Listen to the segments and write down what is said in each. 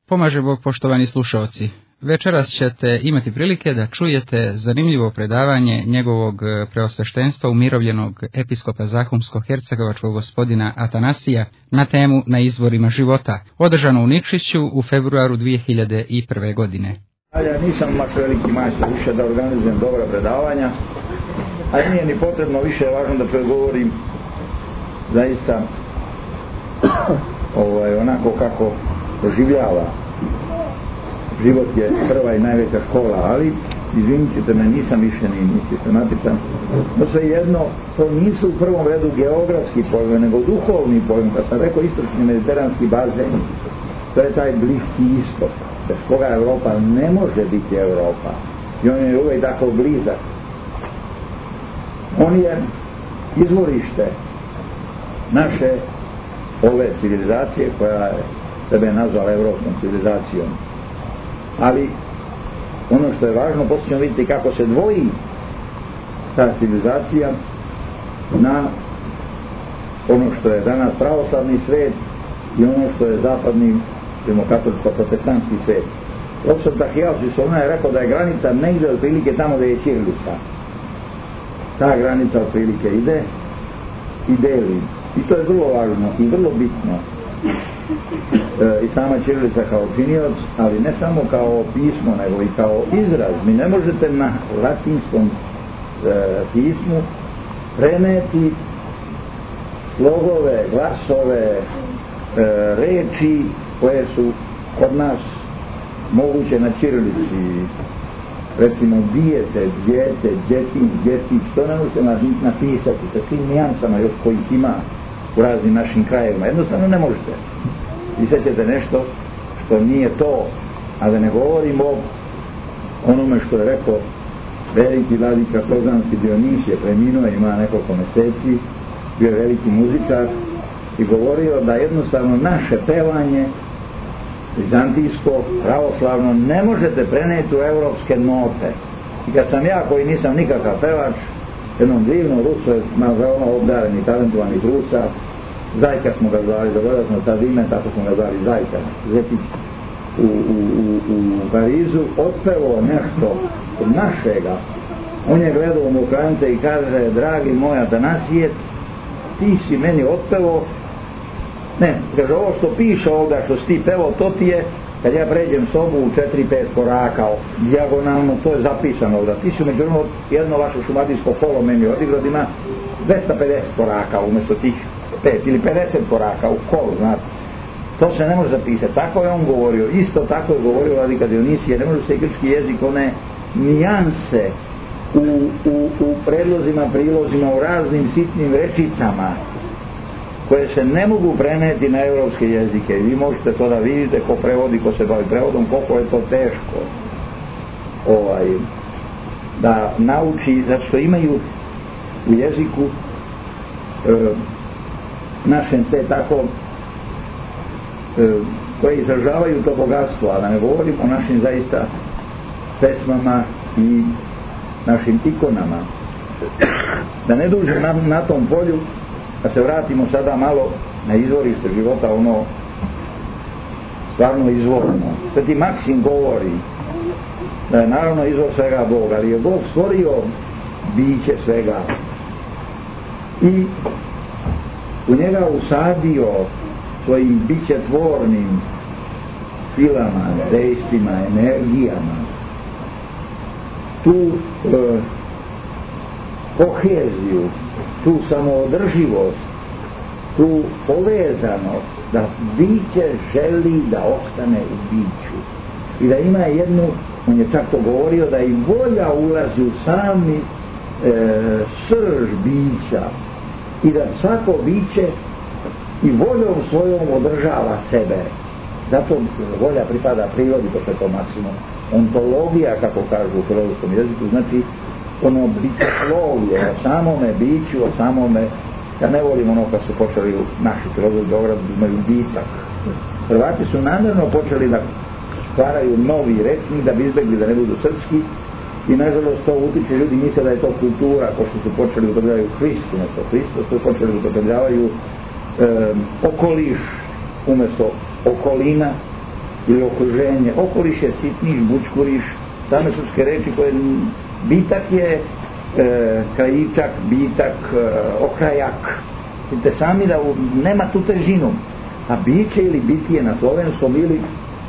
Pomaže Bog, poštovani slušaoci. Večeras ćete imati prilike da čujete zanimljivo predavanje njegovog preosveštenstva umirovljenog episkopa Zahumsko-hercegovačkog gospodina Atanasija na temu Na izvorima života, održano u Nikšiću u februaru 2001. godine. Ja nisam baš veliki majstor više da organizujem dobra predavanja, a nije ni potrebno, više je važno da govorim zaista onako kako doživljava. Život je prva i najveća škola, ali izvinite me, nisam više ni sistematičan. No svejedno, to nisu u prvom redu geografski pojmovi, nego duhovni pojmovi. Kad sam rekao istočni mediteranski bazen, to je taj Bliski istok, bez koga Europa ne može biti Europa. I on je uvijek tako blizak. On je izvorište naše ove civilizacije koja je sebe nazvala evropskom civilizacijom. Ali ono što je važno, poslije ćemo vidjeti kako se dvoji ta civilizacija na ono što je danas pravoslavni svijet i ono što je zapadni katoličko-protestantski svijet. Profesor Tahijalčić ona je rekao da je granica negdje otprilike tamo da je ćirilica. Ta granica otprilike ide i deli. I to je vrlo važno i vrlo bitno. I sama ćirilica kao činioc, ali ne samo kao pismo, nego i kao izraz. Mi ne možete na latinskom pismu preneti slogove, glasove, reči koje su kod nas moguće na ćirilici. Recimo dijete, djete, djetin, djetić, to ne možete napisati sa tim nijansama još kojih ima u raznim našim krajevima. Jednostavno ne možete. Vi sećate nešto što nije to, a da ne govorimo o onome što je rekao veliki vladika Kozanski Dionisije, preminuo je, ima nekoliko mjeseci, bio je veliki muzičar i govorio da jednostavno naše pevanje vizantijsko, pravoslavno ne možete preneti u evropske note. I kad sam ja, koji nisam nikakav pevač, jednom divnom Rusu, veoma obdareni, talentovani Rusa, Zajka smo ga zvali, zaboravili smo sad ime, tako smo ga zvali Zajka, Zetić, u Parizu, otpevo nešto od našega. On je gledao u Mokranice i kaže, dragi moj Atanasije, ti si meni otpevo, ne, kaže, ovo što piše ovdje, što si ti pevo, to ti je, kad ja pređem sobu u 4-5 koraka, dijagonalno, to je zapisano ovdje. Ti si među jedno vaše šumadijsko kolo meni odigrao, ima 250 koraka umjesto tih 5 ili 50 koraka u kolu, znate. To se ne može zapisati. Tako je on govorio. Isto tako je govorio vladika Dionisije. Ne može se grčki jezik, one nijanse u predlozima, prilozima, u raznim sitnim rečicama koje se ne mogu preneti na evropske jezike. I vi možete to da vidite ko prevodi, ko se bavi prevodom, koliko je to teško da nauči, zato što imaju u jeziku našem te tako koje izražavaju to bogatstvo, a da ne govorim o našim zaista pesmama i našim ikonama. Da ne dužem na tom polju, da se vratimo sada malo na izvorište života, ono stvarno izvorno. Sveti Maksim govori da je naravno izvor svega Bog, ali je Bog stvorio biće svega i u njega usadio svojim bićetvornim silama, dejstvima, energijama tu koheziju, tu samoodrživost, tu povezanost, da biće želi da ostane u biću i da ima jednu, on je čak to govorio, da i volja ulazi u sami srž bića i da svako biće i voljom svojom održava sebe. Zato volja pripada prirodi, to je to maksimum. Ontologija, kako kažu u filozofskom jeziku, znači ono bićoslovlje, o samome biću, o samome, ja ne volim ono kad su počeli naši filozofi u Beogradu, imaju bitak. Hrvati su namjerno počeli da stvaraju novi rečnik da bi izbjegli da ne budu srpski i nažalost to utiče, ljudi misle da je to kultura, ko što su počeli upotrebljavaju Hristu, umjesto Hristo, su počeli upotrebljavaju okoliš umjesto okolina ili okruženje. Okoliš je sitniš, bučkuriš, same srpske reči koje bitak je krajičak, bitak, okrajak. Vidite sami da nema tu težinu. A biće ili bitije na slovenskom ili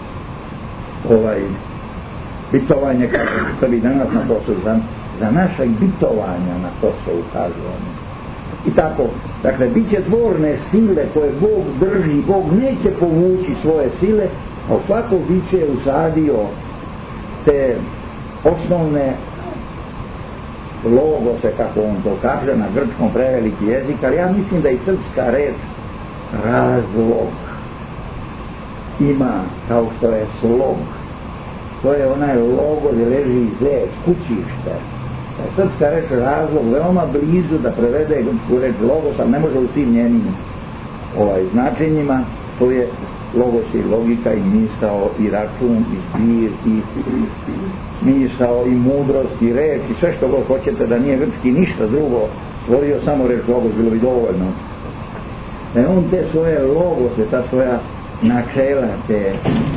bitovanje, kako se bi danas na to su za našeg bitovanja na to se ukazuje. I tako, dakle, bit će tvorne sile koje Bog drži, Bog neće povući svoje sile, a svako biće je usadio te osnovne logose, kako on to kaže, na grčkom preveliki jezik, ali ja mislim da i srpska reč razlog ima kao što je slog. To je onaj logo gdje leži zec, kućište. Srpska reč razlog veoma blizu da prevede grčku reč logos, ali ne može u svim njenim značenjima. To je logos i logika i misao i račun i zbir i misao i mudrost i reč i sve što god hoćete, da nije grčki ništa drugo stvorio, samo reč logos, bilo bi dovoljno. On te svoje logose, ta svoja načela, te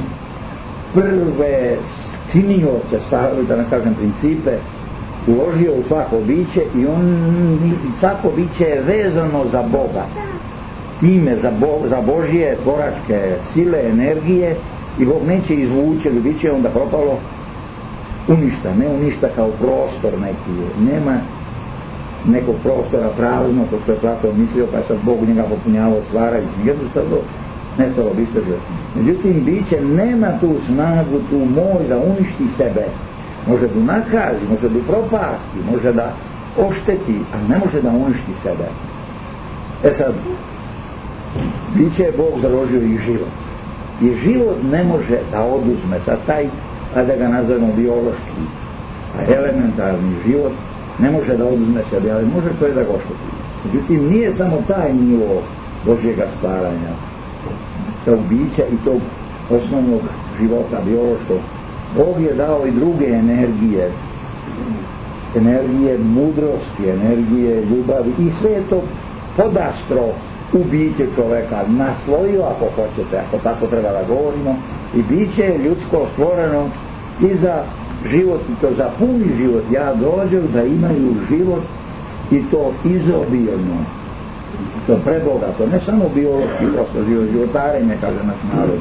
prve skinioce, da ne kažem principe, uložio u svako biće i svako biće je vezano za Boga. Time za Božje tvoračke sile, energije, i Bog neće izvući, ili biće onda propalo uništa, ne uništa kao prostor neki, nema nekog prostora prazno, ko što je Platon mislio, pa je sad Bog njega popunjavao stvarajući, jednostavno nestalo bi se žele. Međutim, biće nema tu snagu, tu moć da uništi sebe. Može da nakazi, može da propasti, može da ošteti, ali ne može da uništi sebe. Sad, biće je Bog založio i život. I život ne može da oduzme, sad taj, da ga nazovemo biološki, elementarni život, ne može da oduzme sebe, ali može to je da ga ošteti. Međutim, nije samo taj nivo Božjega stvaranja, tog bića i tog osnovnog života, biološkog. Bog je dao i druge energije, energije mudrosti, energije ljubavi, i sve je to podastro u biće čoveka, naslojio, ako hoćete, ako tako treba da govorimo, i biće je ljudsko stvoreno i za život, i to za puni život. Ja dođem da imaju život, i to izobilno, to prebogato, ne samo biološki prosto životarenje, kaže naš narod,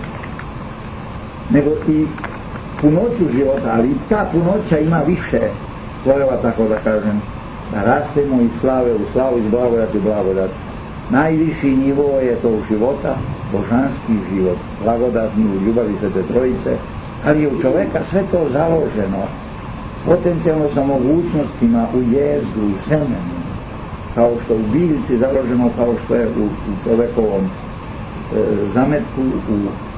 nego i punoću života, ali ta punoća ima više slojeva, tako da kažem, da rastemo iz slave u slavu, iz blagodati u blagodat. Najviši nivo je to života, božanski život, blagodatni u ljubavi Svete Trojice, ali je u čoveka sve to založeno potencijalno sa mogućnostima u jezdu i semenu, kao što u biljci založeno, kao što je u čovekovom zametku, u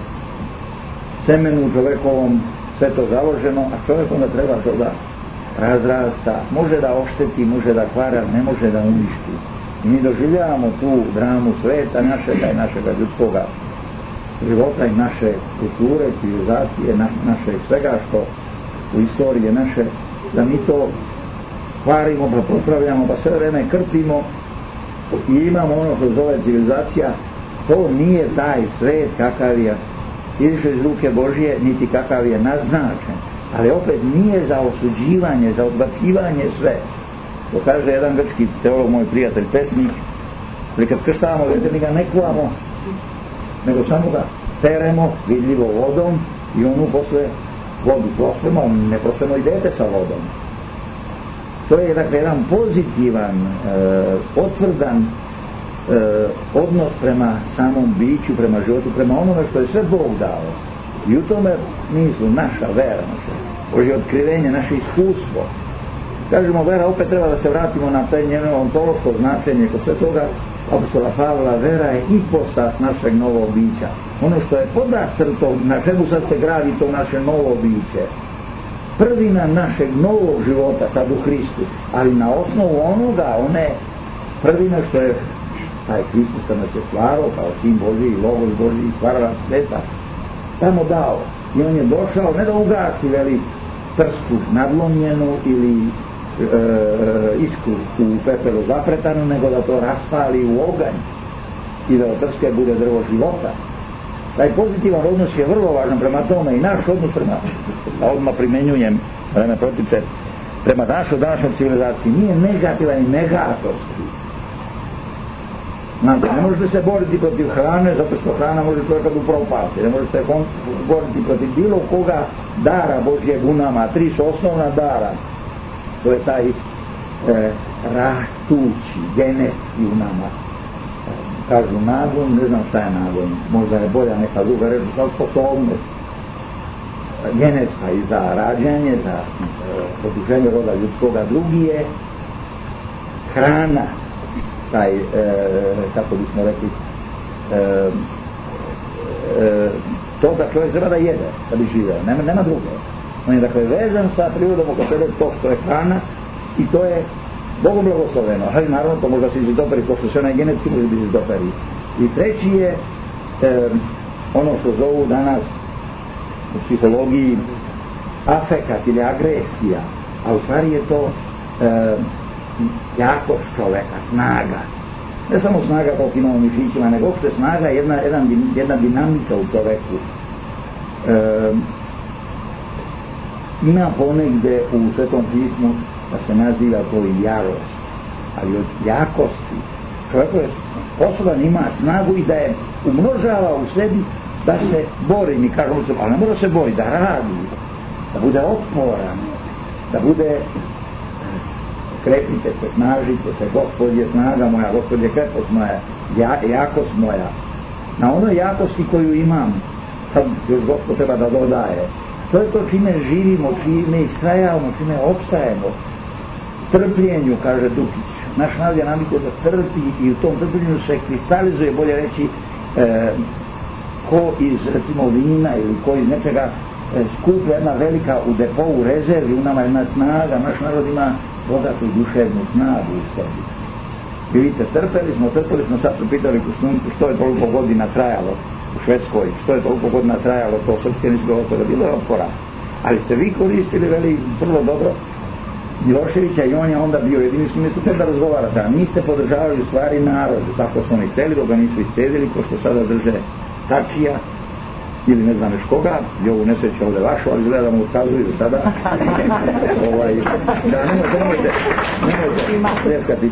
semenu čovekovom sve to založeno, a čovjek onda treba to da razrasta, može da ošteti, može da kvara, ne može da uništi. I mi doživljavamo tu dramu sveta našega i našega ljudskoga života i naše kulture, civilizacije, naše svega što u istoriji naše, da mi to kvarimo, pa popravljamo, pa sve vreme krpimo i imamo ono što zove civilizacija. To nije taj svet kakav je izišao iz ruke Božje, niti kakav je naznačen, ali opet nije za osuđivanje, za odbacivanje sve. To kaže jedan grčki teolog, moj prijatelj, pesnik, ali kad krštavamo, vidite, mi ga ne kuvamo, nego samo ga peremo vidljivo vodom i onu posle vodu prosvemo, ne prosvemo i dete sa vodom. To je dakle jedan pozitivan, potvrdan odnos prema samom biću, prema životu, prema onome što je sve Bog dao. I u tome smislu naša vera, Božje otkrivenje, naše iskustvo. Kažemo, vera, opet treba da se vratimo na taj njeno ontološko značenje kod sve toga apostola Pavla. Vera je ipostas našeg novog bića. Ono što je podastrto, na čemu sad se gradi to naše novo biće. Prvina našeg novog života sad u Hristu, ali na osnovu onoga, one prvina što je taj Hristus kad nas je stvarao kao sin Božji i logos Božji i stvaralac sveta, tamo dao. I on je došao ne da ugasi veli trsku nadlomljenu ili iskru u pepelu zapretanu, nego da to raspali u oganj i da od trske bude drvo života. Taj pozitivan odnos je vrlo važan, prema tome i naš odnos prema, a odmah primjenjujem, da me protiče, prema našoj današnjoj civilizaciji nije negativan i negatorski. Znate, ne možete se boriti protiv hrane zato što hrana može čovjeka da upropasti, ne možete se boriti protiv bilo koga dara Božjeg u nama. 3 su osnovna dara, to je taj rastući, genetski u nama. Kažu nagon, ne znam šta je nagon, možda je bolja neka druga reč, kao sposobnost genetska i za rađanje, za produženje roda ljudskoga. Drugi je hrana, taj, kako bismo rekli, to da čovjek treba da jede, da bi živio, nema druge. On je dakle vezan sa prirodom oko sebe, to što je hrana i to je Bogom blagosloveno, ali naravno to možda se izidoperi, pošto se onaj genetski može biti izidoperi. I treći je ono što zovu danas u psihologiji afekat ili agresija, a u stvari je to jakost čoveka, snaga. Ne samo snaga kao imamo mišićima, nego uopšte snaga, jedna dinamika u čoveku. Ima ponegde u Svetom pismu da se naziva to i jarost, ali od jakosti čovjek je sposoban, ima snagu i da je umnožava u sebi, da se bori, mi kažemo, ali ne mora se bori, da radi, da bude otporan, da bude krepite se, snažite se, Gospod je snaga moja, Gospod je krepost moja, jakost moja. Na onoj jakosti koju imam, sad još Gospod treba da dodaje, to je to čime živimo, čime istrajavamo, čime opstajemo. Trpljenju, kaže Dukić. Naš narod je navikao da trpi i u tom trpljenju se kristalizuje, bolje reći, ko iz recimo vina ili ko iz nečega skuplja jedna velika u depovu rezervi, u nama jedna snaga, naš narod ima bogatu duševnu snagu u sebi. Vidite, trpeli smo, sad su pitali Kusnunku što je toliko godina trajalo u Švedskoj, što je toliko godina trajalo, to srpske nisu gotovo, bilo je otpora. Ali ste vi koristili, veli, vrlo dobro Miloševića i on je onda bio jedini s mjesto da razgovarate, a niste podržavali u stvari narod, tako su oni htjeli, dok ga nisu iscedili, ko što sada drže Tačija ili ne znam još koga, i ovu nesreću ovdje vašu, ali gleda da mu ukazuju sada. Nemojte ljeskati.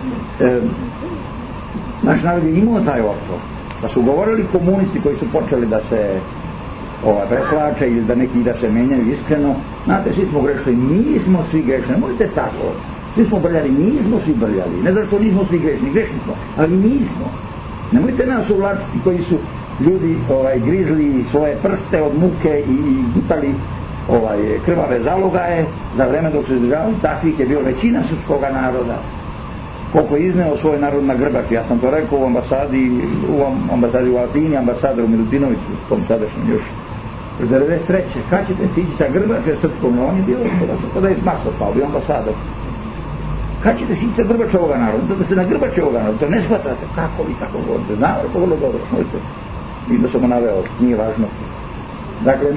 Naš narod je imao taj otpor, da su govorili komunisti koji su počeli da se preslače ili da neki da se menjaju iskreno. Znate, svi smo grešni, nismo svi grešni, ne možete tako. Svi smo brljali, nismo svi brljali. Ne zašto nismo svi grešni, grešni smo, ali nismo. Nemojte nas uvlačiti koji su ljudi grizli svoje prste od muke i gutali krvave zalogaje za vreme dok su izdržavali. Takvih je bilo većina srpskoga naroda. Koliko je izneo svoj narod na grbači, ja sam to rekao u ambasadi u Atini, ambasadoru Milutinoviću, tom sadašnjem još 93. Kad ćete se ići sa grbače srpskom, on je bilo da je s Marsa pao, bio ambasador. Kad ćete se ići sa grbače ovoga naroda, da ste na grbače ovoga naroda, to ne shvatate, kako vi tako govorite, znao je to vrlo dobro, možete, i da sam mu naveo, nije važno. Dakle,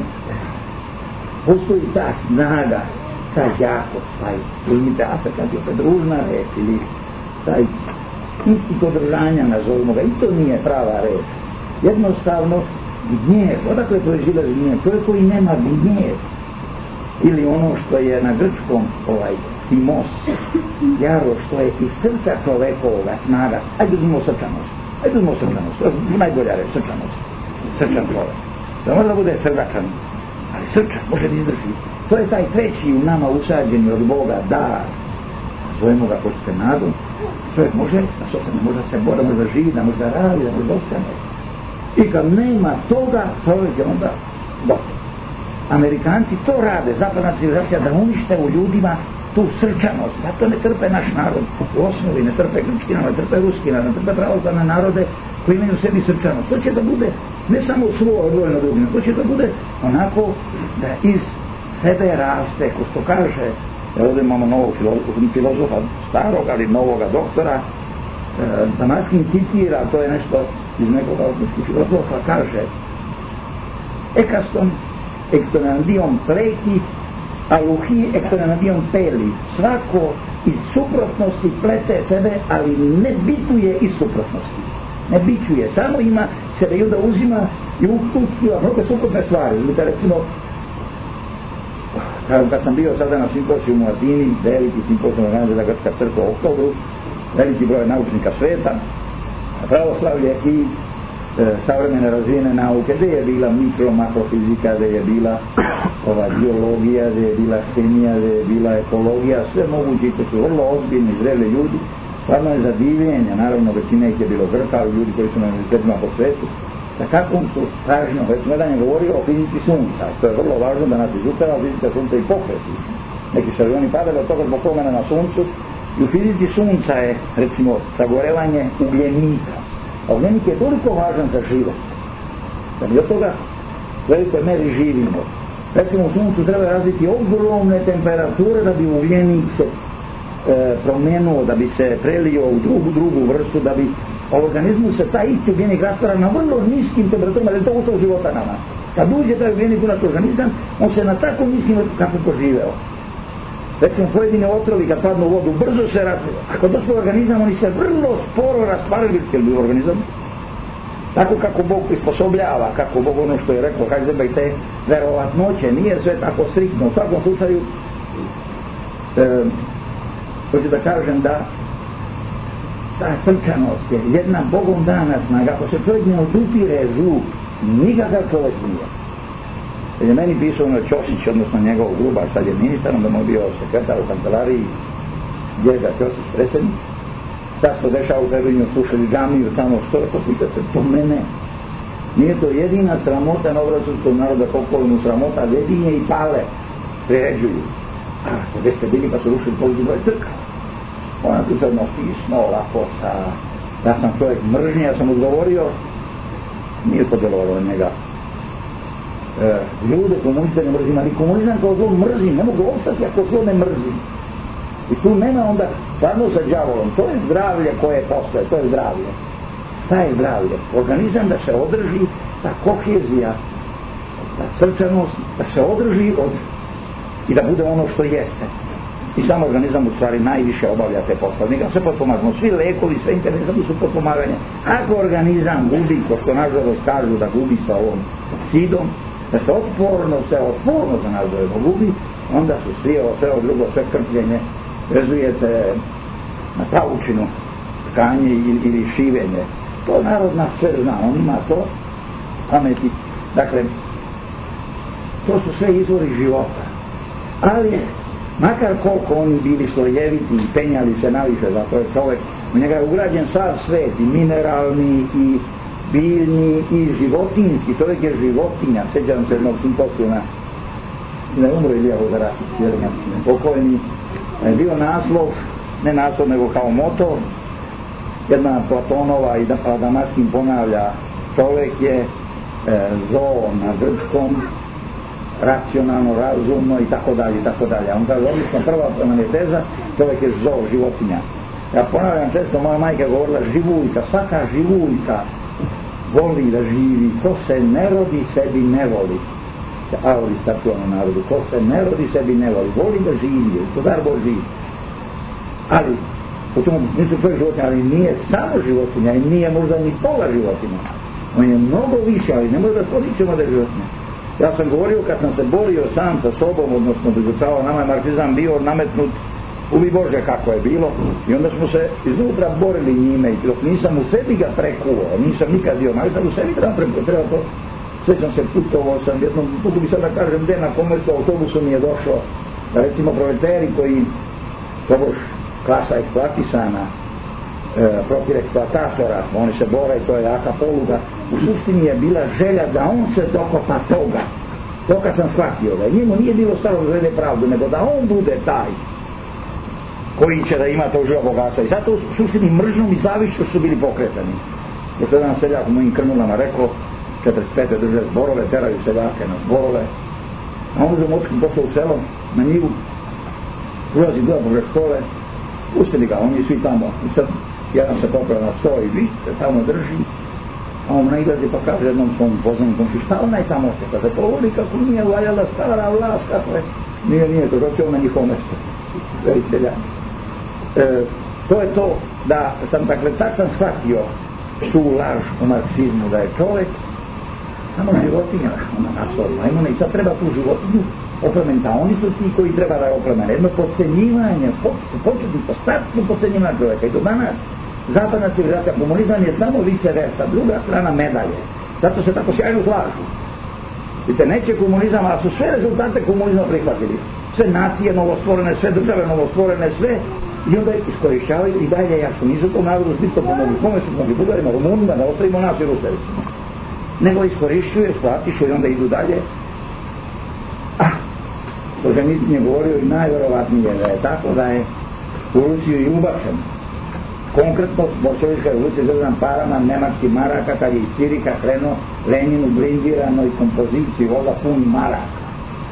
postoji ta snaga, ta jakost, taj, uzmite afekat, opet družna reč, ili taj instinkt održanja, nazovimo ga, i to nije prava reč. Jednostavno, gnjev, odakle proizilazi gnjev, čovjek koji nema gnjev, ili ono što je na grčkom, timos, jaro, što je iz srca čovekovoga snaga, ajde uzmimo srčanost, to je najbolja reč, srčan čovjek. Da može da bude srdačan, ali srčan može da izdrži. To je taj treći u nama usađeni od Boga dar, zovemo ga hoćete nadom. Čovjek može da se ne može da se bora, može da živi, da može da radi, da može da ostane. I kad nema toga, čovjek je onda gotov. Amerikanci to rade, zapadna civilizacija, da unište u ljudima tu srčanost. Zato ne trpe naš narod. U osnovi ne trpe grčki narod, ne trpe ruski narod, ne trpe pravoslavne narode koji imaju u sebi srčanost. To će da bude ne samo svoje odvojeno drugim, to će da bude onako da iz sebe raste, ko što kaže, ovdje imamo novog filozofa, starog, ali novoga doktora, Damaskin citira, to je nešto iz nekoga odnoških filozofa, kaže ekaston ektonandion pleki, aluhi ektonandion peli. Svako iz suprotnosti plete sebe, ali ne bituje iz suprotnosti. Ne bićuje, samo ima sebe i onda uzima I uključiva mnoge suprotne stvari. Vidite, recimo, kad sam bio sada na simpoziju u Atini, veliki simpoziju organizira Grčka crkva u oktobru, veliki broj naučnika sveta, pravoslavlje i savremene razvijene nauke, gdje je bila mikro-makrofizika, gdje je bila biologija, gdje je bila hemija, gdje je bila ekologija, sve moguće, to su vrlo ozbiljni, zreli ljudi. Stvarno je za divljenje, naravno većina ih je bilo Grka, ali ljudi koji su na univerzitetima po svetu, sa kakvom su pažnjom, već smo jedan je govorio o fizici sunca, to je vrlo važno da nas izučava fizika sunca i pokreti. Neki šaljoni padali od toga zbog promjena na suncu i u fizici sunca je, recimo, sagorevanje ugljenika. A ugljenik je toliko važan za život, da mi od toga u velikoj meri živimo. Recimo u suncu treba razviti ogromne temperature da bi ugljenik se promijenuo, da bi se prelio u drugu vrstu, da bi u organizmu se taj isti ugljenik rastvara na vrlo niskim temperaturama, da je to uslov života nama. Kad uđe taj ugljenik u naš organizam, on se na tako niskim kako poživeo. Recimo pojedine otrovi kad padnu u vodu brzo se rastvara. Ako došlo u organizam, oni se vrlo sporo rastvaraju u organizam. Tako kako Bog prisposobljava, kako Bog ono što je rekao, Heisenberg, i te verovatnoće, nije sve tako striktno. U svakom slučaju, hoću da kažem da ta srčanost je jedna Bogom dana snaga. Ako se čovjek ne odupire zlu, nikakav čovjek nije. Jer je meni pisao ono Ćosić, odnosno njegov Grubar, sad je ministar, onda mu je bio sekretar u kancelariji, Djeda Ćosić, predsjednik. Sad se dešava u Trebinju, slušali džamiju, tamo što je to, pitate, to mene. Nije to jedina sramota na obračunskom naroda, pokolinu sramota, Ledinje i Pale priređuju. A gdje ste bili pa su rušili politi broj crkva. Ona tu se jedno pismo, ovako sa... Ja sam čovjek mržnje, ja sam odgovorio, nije to delovalo njega. Ljude komuniste ne mrzim, ali komunizam kao zlo mrzim, ne mogu ostati ako zlo ne mrzim. I tu nema onda stvarno sa đavolom, to je zdravlje koje postoje, to je zdravlje. Šta je zdravlje? Organizam da se održi, ta kohezija, ta srčanost, da se održi i da bude ono što jeste. I sam organizam u stvari najviše obavlja te poslove. Nika se potpomažemo, svi lekovi, sve intervencije su potpomaganje. Ako organizam gubi, ko što nažalost kažu da gubi sa ovom sidom, da se otporno za nas gubi, onda su sve ovo drugo, sve krpljenje, vezujete na pravučinu, tkanje ili šivenje. To narod nas sve zna, on ima to pameti. Dakle, to su sve izvori života. Ali, makar koliko oni bili slojeviti i penjali se naviše, zato je čovjek, u njega je ugrađen sav svet, i mineralni, i biljni, i životinjski. Čovjek je životinja. Sjećam se jednog simpozijuma, da je umro Ilija Vodarašić, pokojni. Je bio naslov, ne naslov nego kao moto, jedna Platonova i Adamaskin ponavlja, čovjek je zoo na grčkom, racionalno, razumno i tako dalje. On kaže, odlično, prva nam je teza, čovjek je zoo, životinja. Ja ponavljam često, moja majka je govorila živuljka, svaka živuljka voli da živi, ko se ne rodi sebi ne voli. Auri statualno narodu, ko se ne rodi sebi ne voli da živi, to dar Boži. Ali, u tomu nisu čovjek životinja, ali nije samo životinja i nije možda ni pola životinja. On je mnogo više, ali ne možda podičemo da je životinja. Ja sam govorio kad sam se borio sam sa sobom, odnosno da izučavao, nama je marksizam bio nametnut, ubi Bože kako je bilo, i onda smo se iznutra borili njime i dok nisam u sebi ga prekuo, nisam nikad bio marksizam, u sebi treba to. Svećam se, putovao sam, jednom putu bi sad da kažem gdje na komercu autobusu mi je došlo, da recimo proleteri koji, tobož klasa eksploatisana, protiv eksploatatora, oni se bore i to je jaka poluga, u suštini je bila želja da on se dokopa toga. To kad sam shvatio, da njemu nije bilo stalo da žele pravdu, nego da on bude taj koji će da ima to živo bogatstvo. I zato u suštini mržnom i zavišću su bili pokretani. Još jedan seljak u mojim krnulama rekao, 45. drže zborove, teraju seljake na zborove, a on uzem očkim pošao u selo, na njivu, ulazi gleda pored škole, pustili ga, oni svi tamo, i sad jedan se popeo na sto i vidite, tamo drži, a on nailazi pa kaže jednom svom poznanom komši, šta onaj tamo se, kaže, to voli kako nije valjala stara vlast, kako je, nije, to doćeo na njihovo mesto, veli seljak. To je to, da sam, dakle, tak sam shvatio tu laž u marksizmu, da je čovjek samo životinja, ona nastavno, ajmo i sad treba tu životinju oplemeniti, a oni su ti koji treba da je oplemene. Jedno podcenjivanje, početno, startno podcenjivanje čovjeka i do danas zapadna civilizacija, komunizam je samo vice versa, druga strana medalje, zato se tako sjajno slažu. Vidite, neće komunizam, a su sve rezultate komunizma prihvatili, sve nacije novostvorene, sve države novostvorene, sve, i onda iskorišćavaju i dalje jašu, nisu tom narodu zbito pomogli, kome su pomogli, Bugarima, Rumunima, da ostavimo nas i Rusevicima, nego iskorišćuju, eksploatišu i onda idu dalje. Solženicin je govorio i najvjerovatnije da je tako da je u Rusiju i ubačen konkretno bolševička revolucija zvezdan parama nemačkih maraka, kad je iz Cirika krenuo Lenin u blindiranoj kompoziciji voda puni maraka.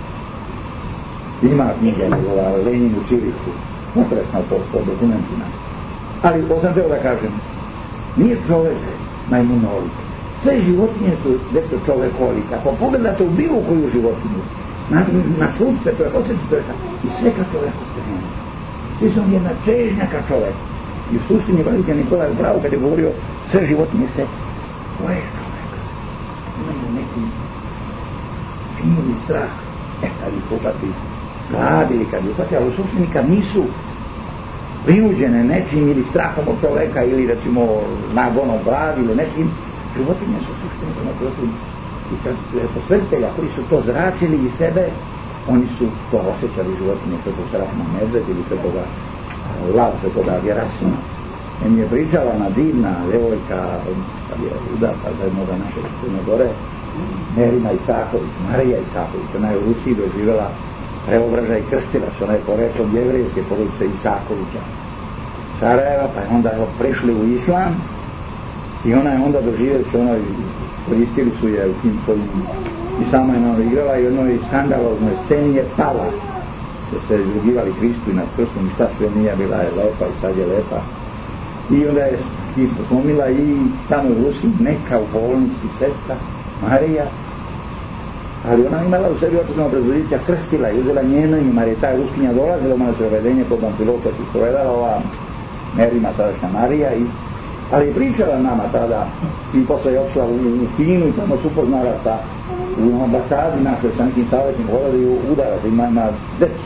Ima knjige njegova Lenin u Ciriku, potresno po dokumentima. Ali to sam teo da kažem, nije čovjek majmunolik, sve životinje su deco čovjekolik. Ako pogledate u bilo koju životinju, na slučite čovjeka, osjećite čovjeka i sve ka čovjeku se nema. Svi su on jedna čežnjaka čovjeka. I u suštini Vladika Nikola je upravo kad je govorio sve životinje se boje čovjeka. Imaju neki finili strah. Kad ih uhvati glad ili kad ih uhvati, ali u suštini kad nisu prinuđene nečim ili strahom od čovjeka ili recimo nagonom glad ili nečim, životinje su u suštini prema protiv. I kad posvetitelja koji su to zračili iz sebe, oni su to osjećali životinje, svetoga Strahna Medved ili svetoga Lav, svetoga Gerasima. Meni je pričala ona divna devojka, kad je udata za jednoga naše Crne Gore, Merina Isaković, Marija Isaković, ona je u Rusiji doživjela preobražaj i krstila se, ona je poreklom jevrejske porodice Isakovića Sarajeva, pa je onda prešli u islam i ona je onda doživjela se, koristili su je u tim svojim i sama je ona igrala i u jednoj skandaloznoj sceni je pala da se izrugivali Hristu i nad krstom i šta sve nije, bila je lepa i sad je lepa i onda je isto slomila i tamo u Rusiji neka u bolnici sestra Marija, ali ona imala u sebi očetno obrazodicija, krstila i uzela njeno ime, jer je ta Ruskinja dolazila u manastir Vedenje kod Ampilota se ispovedala ova Merima sadašnja Marija i ali je pričala nama tada i posle je otišla u Kinu i tamo su upoznala sa u ambasadi našoj sa nekim savjetnim hodali udarati, ima decu.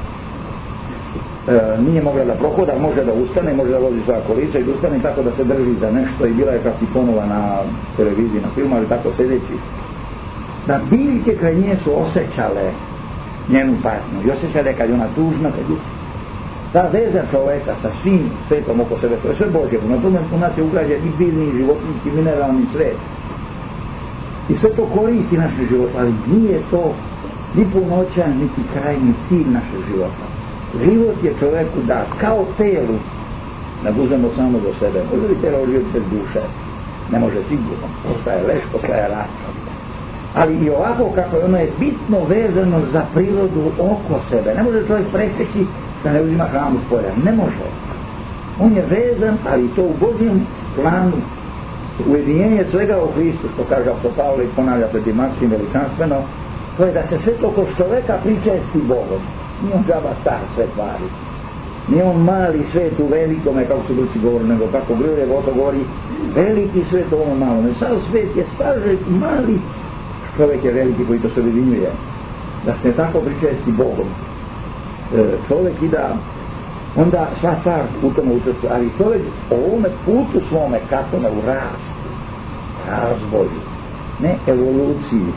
Nije mogla da prohoda, može da ustane, može da vozi svoja kolica i da ustane tako da se drži za nešto i bila je čak i ponova na televiziji, na filmu, ali tako sedeći. Da biljke kraj nje su osjećale njenu patnju i osjećale kad je ona tužna, kad je ta veza čoveka sa svim svetom oko sebe, to je sve Božje, na tome u nas je ugrađen i biljni, i životinski, mineralni svet. I sve to koristi naše život, ali nije to ni punoća, niti krajni cilj našeg života. Život je čoveku dat, kao telu, da uzmemo samo do sebe. Može li telo živjeti bez duše? Ne može sigurno, postaje leš, postaje rasčan. Ali i ovako kako je ono je bitno vezano za prirodu oko sebe. Ne može čovjek preseći da ne uzima hranu s polja. Ne može. On je vezan, ali to u Božjem planu. Ujedinjenje svega u Hristu, što kaže apostol Pavle i ponavlja pred Maksim veličanstveno, to je da se sve to kod čoveka pričesti Bogom. Nije on džaba star sve tvari. Nije on mali svet u velikome, kako su Grci govorili, nego kako Grlje Goto govori, veliki svet u ovom malome. Sav svet je sažet mali, čovjek je veliki koji to se objedinjuje. Da se tako pričesti Bogom. Čovjek i da onda sva stvar u tome učestvuje, ali čovjek o ovome putu svome kako ne u rastu, razvoju, ne evoluciji,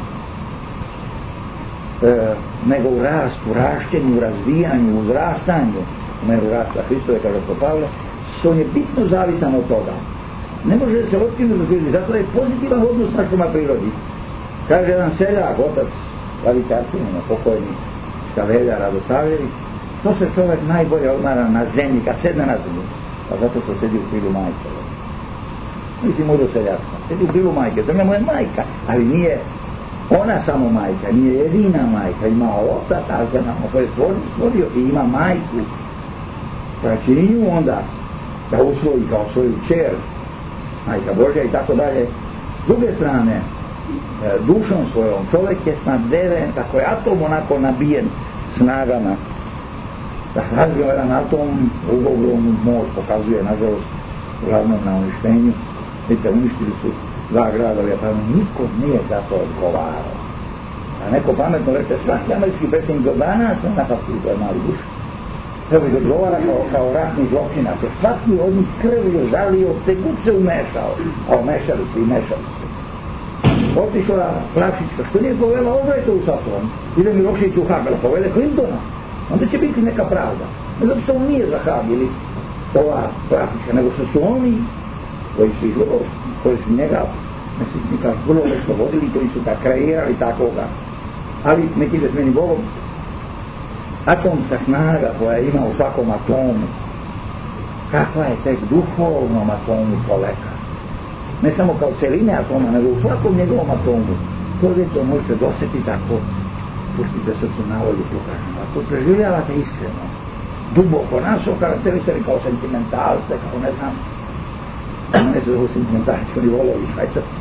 nego u rastu, rašćenju, razvijanju, uzrastanju, u meru rasta Hristove, kaže apostol Pavle, on je bitno zavisan od toga. Ne može se otkinuti do prirodi, zato je pozitivan odnos naš prema prirodi. Kaže jedan seljak, otac Vladika Artimina, pokojni Škavelja Radosavljević, to se čovjek najbolje odmara na zemlji, kad sedne na zemlji, pa zato što sedi u krilu majke. Mislim, mudro seljaka, sedi u krilu majke, zemlja mu je majka, ali nije ona samo majka, nije jedina majka, ima otac, ali ga nam opet stvorio i ima majku, koja će i nju onda da usvoji kao svoju čer, majka Božja i tako dalje. S druge strane, dušom svojom čovjek je snabdeven, tako je atom onako nabijen snagama. Da razvio jedan atom, ogromnu moć pokazuje, nažalost, uglavnom na uništenju. Vidite, uništili su 2 gradova, pa niko nije za to odgovarao. A neko pametno reče, svaki američki predsjednik do danas ne napasti, to je mali Bush. Evo ih odgovara kao ratni zločinac. Svaki od njih krvlju zalio, te god se umešao. A umešali se i mešali se. Otišla Flašićka, što nije povela Albrighta u Sasson, ide Milošević u Hag, povele Clintona. Onda će biti neka pravda. Ne zato što on nije za Hag ili ova Flašićka, nego što su oni koji su njega, mislim, vrlo nešto vodili, koji su ga kreirali takoga. Ali, neki ide s meni Bogom, atomska snaga koja ima u svakom atomu, kakva je tek duhovnom atomu čoveka. Ne samo kao celine atoma, nego u svakom njegovom atomu. To već možete dosjetiti ako pustite srcu na volju, pokažem. Ako preživljavate iskreno, duboko, nas su karakterisali kao sentimentalce, kao ne znam, ne se zovu sentimentalci, oni volovi švajcarski.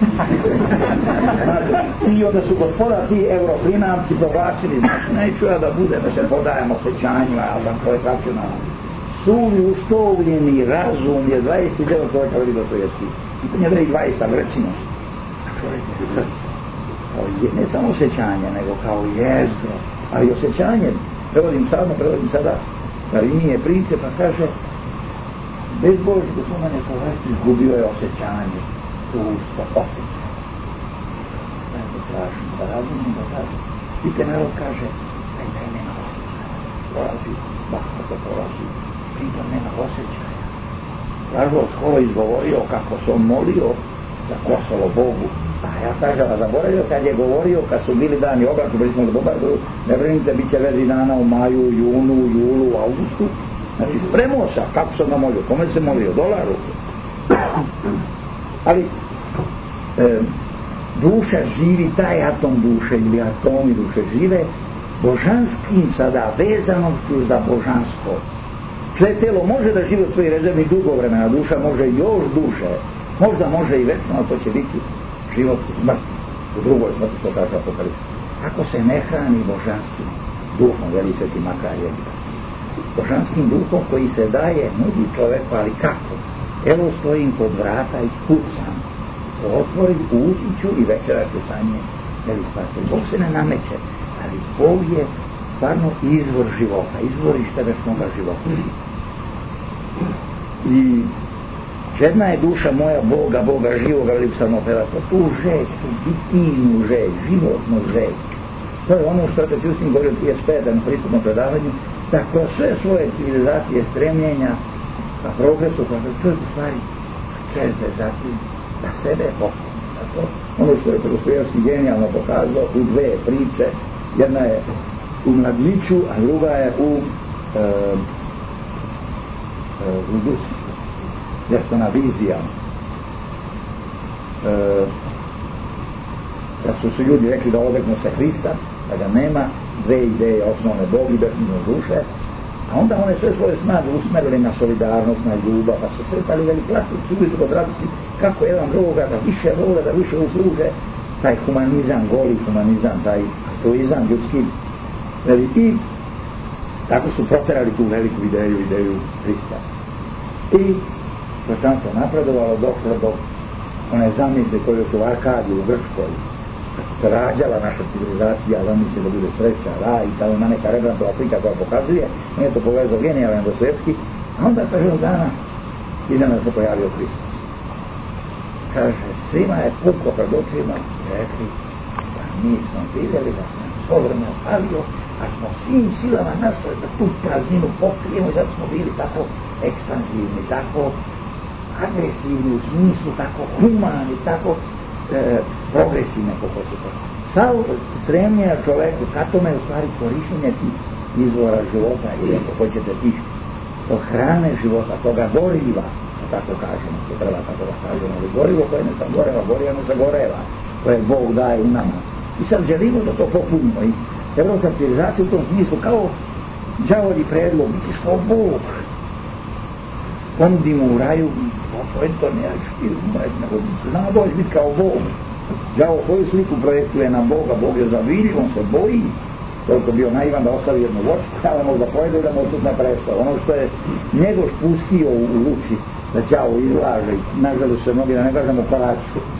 I onda su gospoda ti europlinamci proglasili, znači neću ja da bude, da se podajem osjećanjima, ja sam čovjek racionalan. Suvi ustovljeni razum je 29 čovjeka veli Dostojevski. I to nije 20, recimo. A čovjek je srce. Ne samo osjećanje, nego kao jezgro. Ali osjećanje, prevodim sada da linije priče, pa kaže bezbožni gospodin je povesti, izgubio je osjećanje, čustvo, osjećanje. Da je to strašno, da razumim, da kaže. I te narod kaže, daj nema osjećanja. Prolazi, basta to prolazi. Pritom nema osjećaja. Lažo skoro izgovorio kako se on molio za Kosovo Bogu. A ja kažem, a zaboravio kad je govorio, kad su bili dani obraču, bili smo da bombarduju, ne brinite, bit će vezi dana u maju, junu, julu, augustu. Znači, spremao se, kako se onda molio, kome se molio, $. Ali, duša živi, taj atom duše ili atomi duše žive božanskim sada vezanošću za božansko. Sve telo može da živi od svojih rezervnih dugo vremena, duša može još duše, možda može i večno, ali to će biti život i smrt. U drugoj smrti to kaže Apokalipsa. Ako se ne hrani božanskim duhom, veli Sveti Makar Egipatski, božanskim duhom koji se daje, nudi čoveku, ali kako? Evo stojim kod vrata i kucam, otvorim, ući ću i večera ću sa nje, veli Spasitelj. Bog se ne nameće, ali Bog je stvarno izvor života, izvorište večnoga života. I žedna je duša moja Boga, Boga živoga, veli psalmopevac, tu žeć, tu bitinu žeć, životnu žeć. To je ono što je Justin govorio 35 na pristupnom predavanju, da kroz sve svoje civilizacije, stremljenja, ka progresu, kada čovjek u stvari čeze zatim da sebe pokloni. Ono što je Dostojevski genijalno pokazao u 2 priče, jedna je u Mladliću, a druga je u Dusi, gdje su na vizija. Da su ljudi rekli da odegnu se Hrista, da ga nema, 2 ideje osnovne, Bog i bezmimo duše, a onda one sve svoje snage usmerili na solidarnost, na ljubav, pa su sretali veli plaću, uvijek od radosti, kako jedan drugoga da više vole, da više usluže, taj humanizam, goli humanizam, taj altruizam ljudski. I tako su proterali tu veliku ideju Hrista. I čovječanstvo napredovalo, došlo do one zamisli koje su u Arkadiji, u Grčkoj, se rađala naša civilizacija, zamisli da bude sreća, raj, i tamo ima neka Rembrandtova slika koja pokazuje, on je to povezao genijalan Dostojevski, a onda kaže od dana iznenada se pojavio Hristos. Kaže, svima je puklo pred očima, rekli, da mi smo vidjeli da se nam sovrme opalio, a smo svim silama nastoje da tu prazninu pokrijemo, zato smo bili tako ekspansivni, tako agresivni u smislu, tako humani, tako progresivni, kako hoćete. Sav stremljenja čoveku, ka tome je u stvari korištenje tih izvora života, ili ako hoćete tih hrane života, toga goriva, tako kažemo, to treba tako da kažemo, ali gorivo koje ne sagoreva, gorivo ne sagoreva, koje Bog daje u nama. I sad želimo da to popunimo. I evropska civilizacija u tom smislu kao đavolji predlog, bit ćeš kao Bog. Ponudimo u raju, to ne znamo doći biti kao Bog. Đavo koju sliku projektuje na Boga, Bog je zaviljiv, on se boji, toliko bio naivan da ostavi jednu vočku, ali možda pojede da mu odsut ne prestao. Ono što je njegoš pustio u luči, da đavo izlaže, nažalost se mnogi, da ne kažemo kolačku,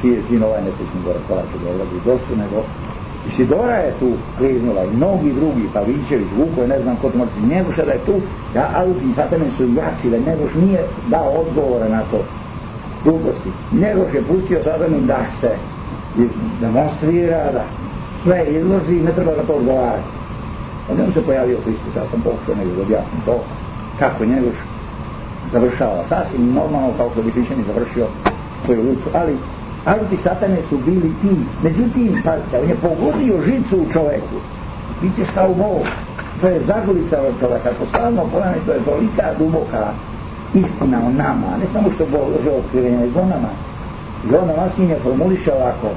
sin ovaj nesrećni gore plaće dolazi došli, nego Isidora je tu kliznula i mnogi drugi, Pavićević, Vuko, ne znam ko to moći, Njegoša da je tu, Alutin Satanen su jači, da Njegoš nije dao odgovore na to gluposti. Njegoš je pustio Satanen da se demonstrira, da sve izloži i ne treba na to odgovarati. A njemu se pojavio Hristos, ja sam pokušao nego da objasnim to, kako Njegoš završava sasvim normalno kao što bi Hrišćani završio svoju luču, ali Aluti Satane su bili ti. Međutim, pazite, on je pogodio žicu u čoveku. Bićeš kao Bog. To je zagulica od čoveka. Ako stalno ponavljamo, to je tolika duboka istina o nama. Ne samo što Bog drže otkrivenja, nego o nama. I on nas je formuliše ovako.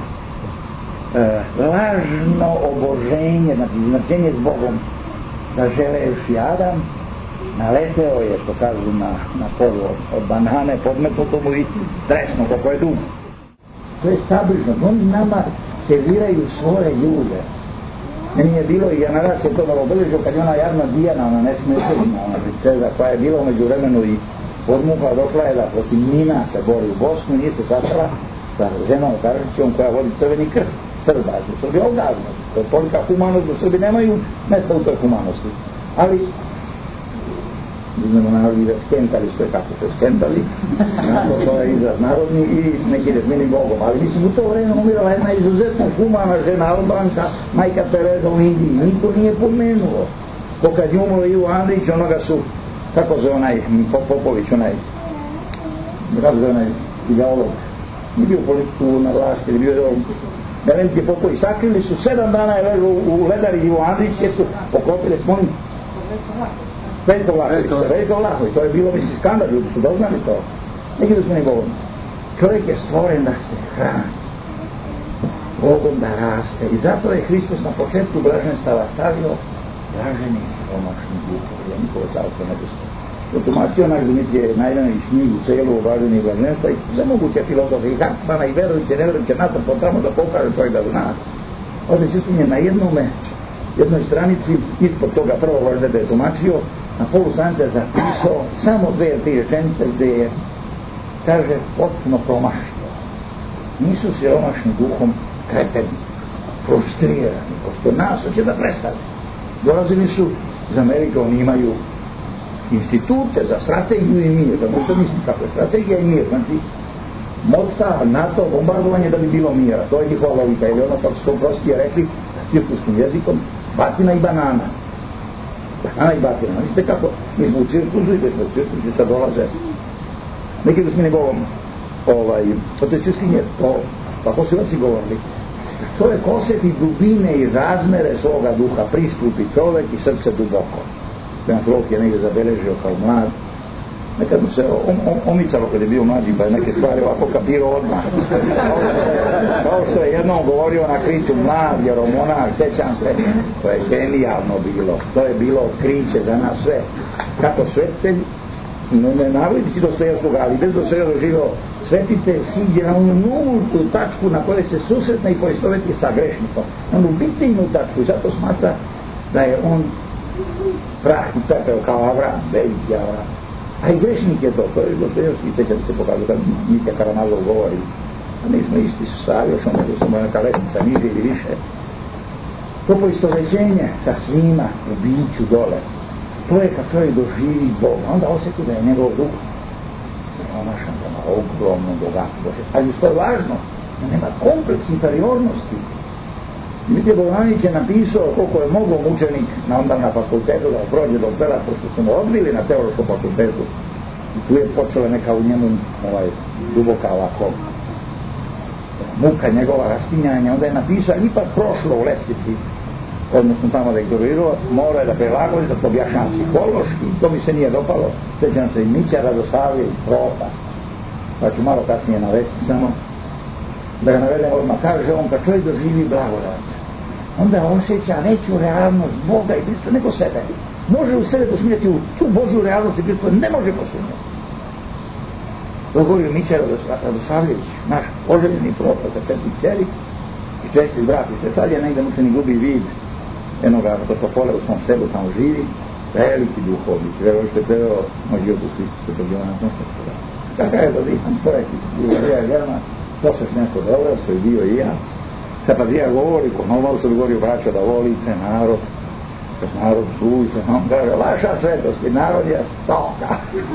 Lažno oboženje, znači značenje s Bogom, da želeš i Adam, naleteo je, što kažu, na polu od banane, podmetnuto mu i tresno, kako je dug. To je stabilno. Oni nama serviraju svoje ljude. Meni je bilo, i ja naraz je to malo obilježio, kad je ona jadna Dijana, ona nesmećevina, ona princeza, koja je bila umeđu vremenu i podmukla, došla je da protiv Nina se bori u Bosnu, nije se sastala sa ženom Karadžićom koja vodi Crveni krst Srba. Srbi je odavno. To je tolika humanost, da Srbi nemaju mesta u toj humanosti. Ali idemo narodi da skentali sve kako se skentali, to je izraz narodni i neki rezmini Bogom. Ali mislim, u to vreme umirala jedna izuzetno humana žena Albanka, majka Tereza u Indiji. Niko nije pomenuo. To kad je umro Ivo Andrić, onoga su, kako se onaj Popović, onaj ideolog, nije bio politiku na vlasti, ili bio da veliki Popović. Sakrili su 7 dana je ležao u ledari Ivo Andrić, jer su poklopili s molim Veljko Vlahović, to je bilo, mislim, skandal, ljudi su doznali to. Neki da smo ne govorili. Čovjek je stvoren da se hrani, Bogom da raste. I zato je Hristos na početku blaženstava stavio blaženi siromašni duhovi, ja nikovo carstvo nebesko. Protumačio naš Dimitrije Najljanović knjigu celu o blaženi blaženstva i za moguće filozofe i Hartmana i verujuće, ne verujuće, na to potrebno da pokaže čovjek da zna. Ovdje čustinje na jednoj stranici, ispod toga prvog možda da je tumačio, na polu stranice zapisao samo 2-3 rečenice gdje je, kaže, potpuno promašio. Nisu siromašni duhom kreteni, frustrirani, pošto nas hoće da prestane. Dolazili su iz Amerike, oni imaju institute za strategiju i mir, da možete misliti kako je strategija i mir, znači mota, NATO, bombardovanje da bi bilo mira, to je njihova logika, ili ono kako su to prostije rekli, cirkuskim jezikom, batina i banana. Banana i batina. Vidite kako, mi smo u cirkusu i bez cirkusu sad dolaze. Neki da smo ne govorimo. To je cirkuskinje, to, tako su oci govorili. Čovjek osjeti dubine i razmere svoga duha, pristupi čovjek i srce duboko. Benflok je negdje zabeležio kao mlad. Nekad mu se omicalo kad je bio mlađi, pa je neke stvari ovako kapirao odmah. Kao što je jednom govorio na Kritu mlad, jeromonah, sjećam se, to je genijalno bilo. To je bilo otkriće za nas sve. Kako svetitelj, ne navodi si Dostojevskog, ali bez Dostojevskog doživio, svetitelj siđe na onu nultu tačku na kojoj se susretne i poistoveti sa grešnikom. Na onu bitinu tačku i zato smatra da je on prah i pepeo kao Avram, veliki Avram. A i grešnik je to je Dostojevski, sećate se pokazao kad Mitja Karamazov govori, a mi smo isti sa Saviošom, nego smo neka lesnica niže ili više. To poistovećenje sa svima u biću dole, to je kad čovjek doživi Boga, onda osjeti da je njegov duh siromašan prema ogromnom bogatstvu. Ali što je važno, da nema kompleks inferiornosti. Dimitrije Bogdanović je napisao koliko je mogao mučenik na fakultetu da prođe do Bela, pošto su mu odbili na teološkom fakultetu. I tu je počela neka u njemu duboka ovako muka njegova raspinjanja. Onda je napisao, ipak prošlo u lestvici, odnosno tamo da je doktorirao, morao je da prilagodi, da to objašnjava psihološki. To mi se nije dopalo. Sjećam se i Mića Radosavljević, profa. Pa ću malo kasnije navesti samo da ga navedem odmah. Kaže on, kad čovjek doživi blagodat, onda osjeća veću realnost Boga i blisko nego sebe. Može u sebe posumnjati u tu Božju realnost i blisko ne može posumnjati. To govori Mića Radosavljević, naš oželjeni profa sa 4 kćeri i česti brat i Stesalija, negdje mu se ni gubi vid jednoga Kostopole u svom selu tamo živi, veliki duhovnik, vero što je preveo moj život u Hristu se dobio na tom što. Kakav je to dihan čovjek, Ilija German, to se nešto dobro, što je bio i ja. Sad pa ja govori, ko normalno se govorio braćo da volite narod, kad narod služi, on kaže, vaša svetost i narod je stoka.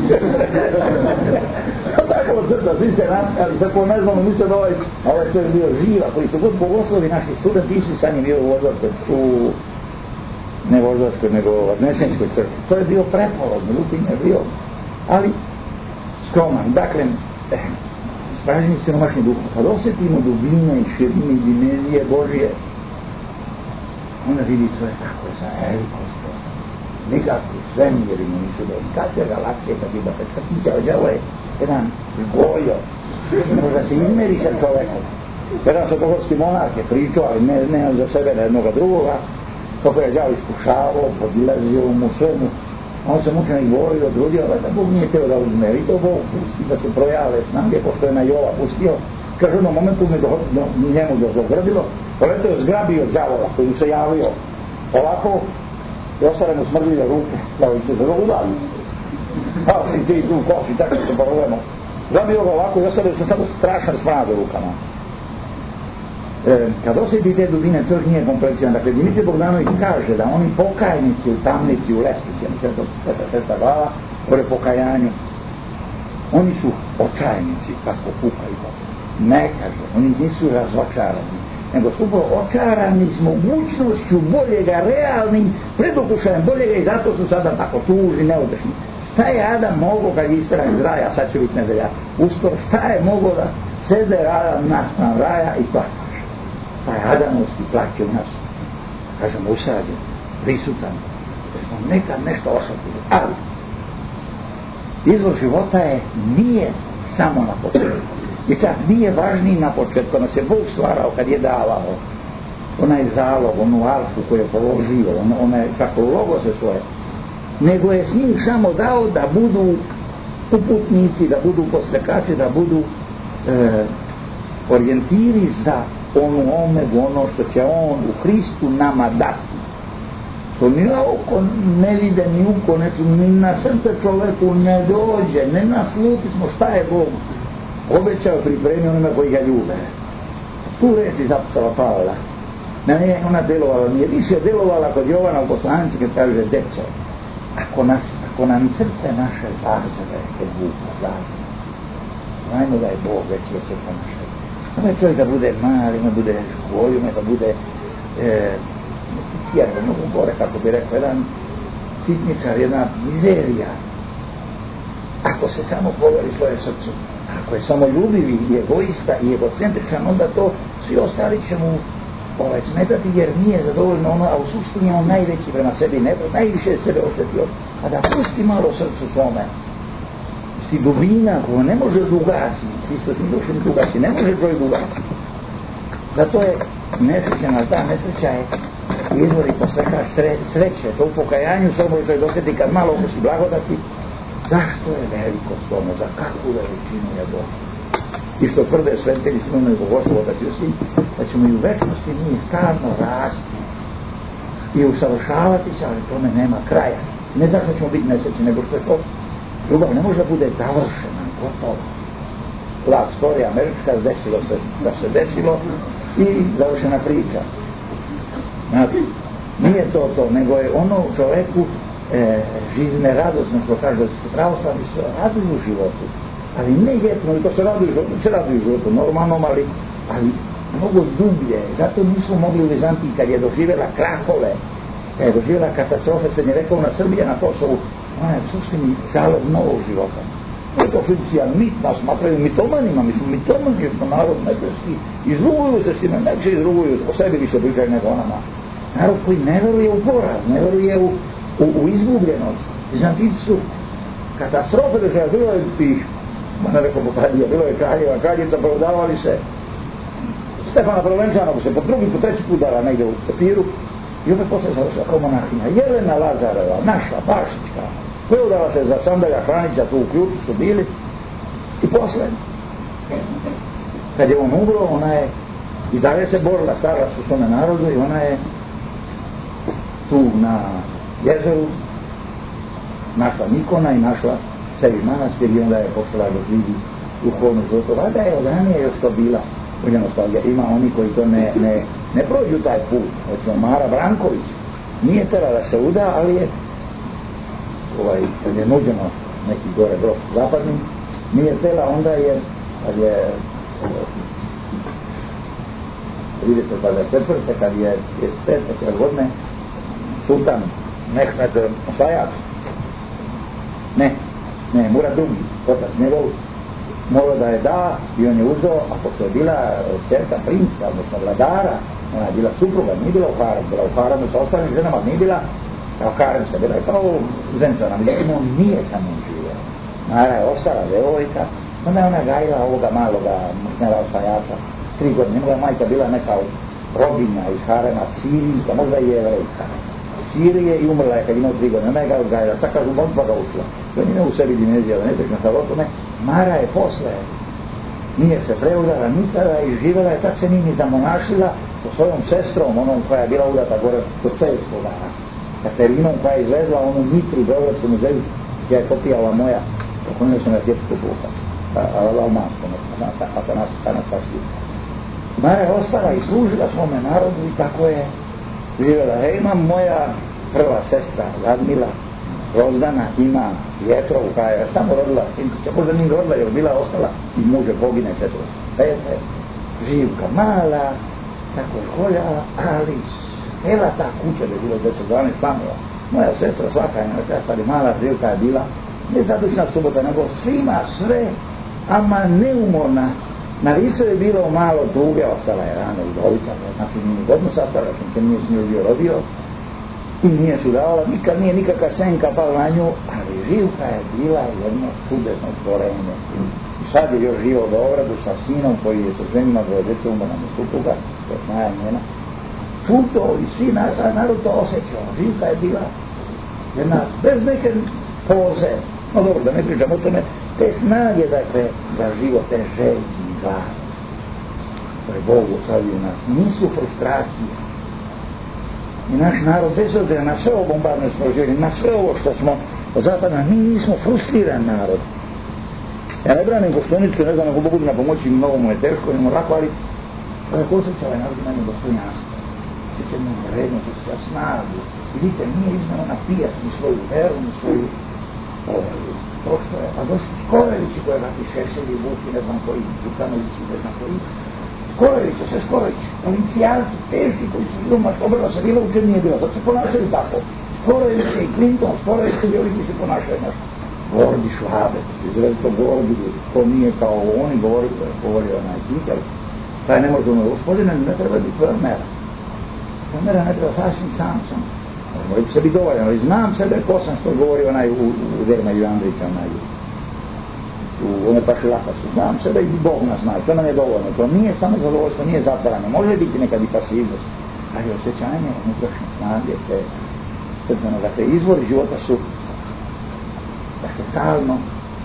Tako crta, svi se naskali, tako ne znamo, mislim da ovaj to je bio živa, koji su god bogoslovi naši studenti, išli sa njim bio u Voždovskoj, ne Voždovskoj, nego u Vaznesenskoj crkvi. To je bio prepolog, Lutin je bio, ali skroman. Dakle, spraženi siromašni duh, kad osjetimo dubine i širine i dimenzije Božije, onda vidi to je tako za velikost. Nikakvi svemiri mu nisu da kakve galaksije kad ima pečkatića, ovo je jedan zgojo. Možda se izmeri sa čovekom. Jedan svetogorski monarh je pričao, ali ne za sebe, na jednoga drugoga, kako je đavo iskušavao, podilazio mu svemu. On se mučenik borio, drudio, da Bog nije teo da uzmeri, to Bog pusti da se projave snage, pošto je na Jova pustio. Kaže, u jednom momentu njemu dozgrdilo, poletio je zgrabio đavola koji mu se javio ovako i ostale mu smrdljive ruke, kao i se za udavio. Kao si ti tu koši, tako se porovemo. Zgrabio ga ovako i ostale se samo strašan smrad u rukama. Kad osjetite dubine, crk nije kompleksivan. Dakle, Dimitrije Bogdanović kaže da oni pokajnici u tamnici, u Leskvici, sveta glava, gore pokajanju, oni su očajnici, kako kukaju. Ne kaže, oni nisu razočarani, nego su očarani s mogućnošću boljega, realnim predokušajem boljega i zato su sada tako tužni, neudešni. Šta je Adam mogao kad je istran iz raja, sad će biti nedelja, uskoro, šta je mogao da sede Adam naspram raja i plače? Taj Adamovski plać je u nas, kažemo, usađen, prisutan, da smo nekad nešto osjetili, ali izvor života nije samo na početku. I čak nije važniji na početku, nas je Bog stvarao kad je davao onaj zalog, onu alfu koju je položio, onaj kako logo se svoje, nego je s njim samo dao da budu uputnici, da budu poslekači, da budu orijentiri za onu omegu, ono što će on u Hristu nama dati. Što ni na oko ne vide, ni uko ne ču, ni na srce čoveku ne dođe, ne nasluti smo šta je Bog obećao, pripremio onima koji ga ljube. Tu reči zapisala Pavla. Na nje ona delovala, nije više delovala kod Jovana u poslanici kad kaže, deco, ako nam srce naše zazve, kad Vuka zazve, znajmo da je Bog veći od srca naše. Ovaj čovjek da bude mali, da bude škoju, da bude cijerno, mnogo gore, kako bi rekao, jedan sitničar, jedna mizerija. Ako se samo govori svoje srcu, ako je samo ljubivi i egoista i egocentričan, onda to svi ostali će mu smetati jer nije zadovoljno ono, a u suštini on najveći prema sebi, najviše sebe oštetio. A da pusti malo srcu svome, sti dubina koja ne može da ugasi, Hristos ni dušu ni ugasi, ne može čovjek ugasi. Zato je nesrećena, ta nesreća je izvori poslekaš sreće, to u pokajanju se može čovjek dosjeti kad malo okusi blagodati. Zašto je veliko tome, za kakvu veličinu je Bog? I što tvrde svetitelji Simeon i Bogoslovo da ćemo i u večnosti mi stalno rasti i usavršavati se, ali tome nema kraja. Ne zato ćemo biti nesrećni, nego što je to ljubav ne može da bude završena, gotovo. Love story američka, desilo se da se desilo i završena priča. Znači, nije to, nego je ono u čoveku živne radosno, što kaže da se pravoslavni se raduju u životu, ali ne jetno, i to se raduju u životu normalnom, ali mnogo dublje. Zato nisu mogli u Vizantiji, kad je doživjela krahove, kad je doživjela katastrofe srednjevekovna Srbija na Kosovu, ona je u suštini zalog novog života. To je to fikcija, mit nas smatraju mitomanima, mi smo mitomani, jer smo narod nebeski, izruguju se s time, neće izruguju, o sebi više pričaju nego onama. Narod koji ne veruje u poraz, ne veruje u izgubljenost. Vizantijci su katastrofe država, bilo je tih, ne rekao popadija, bilo je kraljeva, kraljica, prodavali se. Stefana Provenčanog se po drugi, po treći put dala negdje u Tepiru i opet posle završila kao monahinja. Jelena Lazareva, naša, Bašićka, prodala se za Sandalja Hranića, tu u ključu su bili i posle. Kad je on umro, ona je i dalje se borila, stara su svome narodu i ona je tu na jezeru našla Nikona i našla sebi manastir i onda je počela da vidi duhovnu životu. Vada je od ranije još to bila nostalgija. Ima oni koji to ne prođu taj put. Recimo Mara Branković nije tera da se uda, ali je kad je nuđeno neki gore brok zapadnim, nije tela, onda je kad je 34. kad je 5. godine sultan Mehmed Osvajač Murad Dugi, otac njegov, morao da je da i on je uzeo, a pošto je bila čerka princa, odnosno vladara, ona je bila supruga, nije bila u harem, bila u haremu sa ostalim ženama, nije bila kao haremska, bila je kao zemčana, međutim on nije sa njom živio. Mara je ostala devojka, onda je ona gajila ovoga maloga Mehmeda Osvajača 3 godine, njegova majka bila neka robinja iz harema, Sirijka, možda i Jevrejka. Sirije i umrla je kad imao 3 godine, ona je ga odgajala, tako kažu, on pa ga ušla. To nije u sebi dimenzija, da ne pričam sad o tome. Mara je posle, nije se preudala nikada i živjela je, tak se nije ni zamonašila sa svojom sestrom, onom koja je bila udata gore do Cejskoga, Katerinom, koja je izvezla onu mitru u Beogradskom muzeju, gdje je kopijala moja, poklonio sam na djetsku puha, Almansko, Anastasiju. Mara je ostala i služila svome narodu i tako je živjela. Imam moja prva sestra, Radmila, Rozdana, ima Vjetrovu, koja je samo rodila Sintića, možda nije rodila jer bila ostala i muže pogine 45. Živka mala, tako školjala, ali cijela ta kuća da je bilo 10-12 stanova. Moja sestra svaka je nekasta, ali mala Živka je bila ne zadučna subota, nego svima sve, ama neumorna. Na licu je bilo malo duge, ostala je rano udovica, znači nije godno sastala, što se nije s njoj bio rodio i nije su davala, nikad nije nikakva senka pala na nju, ali Živka je bila jedno čudesno stvorenje. I sad je još živo u Beogradu sa sinom koji je sa ženima dvoje djece, umrla mu supruga, to je Snaja njena. Čuto i svi narod to osjećao. Živka je bila jedna bez neke poze, no dobro, da ne pričam o tome, te snage, dakle, za život, te želji i glad, koje Bog ostavio nas, nisu frustracije. I naš narod, bez obzira na sve ovo bombardno smo živjeli, na sve ovo što smo od zapada, mi nismo frustriran narod. Ja ne branim Koštunicu, ne znam ako Bogu na pomoći, mnogo mu je teško, ne mu lako, ali čovjek osjeća ovaj narod meni dostojanstvo. Osjeća mu vrednost, osjeća snagu. I vidite, nije izmjeno na pijat ni svoju veru, ni svoju prošto je. A došli Skorojevići koje vrati Šešelji, Vuki, ne znam koji, Đukanovići, ne znam koji. Skorojevići, sve Skorojevići, provincijalci, teški koji su izumaš, obrva se bilo učer nije bilo, zato se ponašaju tako. Skorojevići i Clinton, Skorojevići i ovi koji se ponašaju naš. Gordi Švabe, izrazito gordi, to nije kao oni govori onaj Twitter, taj ne može ono, gospodine, ne treba biti tvoja mera. Tvoja mera ne treba, sasvim sam. Mora bi se biti dovoljan, ali znam sebe ko sam što govori onaj u Dermaju Andrića, onaj u one pašilapasu. Znam sebe i Bog nas zna, to nam je dovoljno. To nije samo zadovoljstvo, nije zatvarano. Može biti nekad i pasivnost, ali osjećanje unutrašnje snage, te srpeno. Dakle, izvori života su da se stalno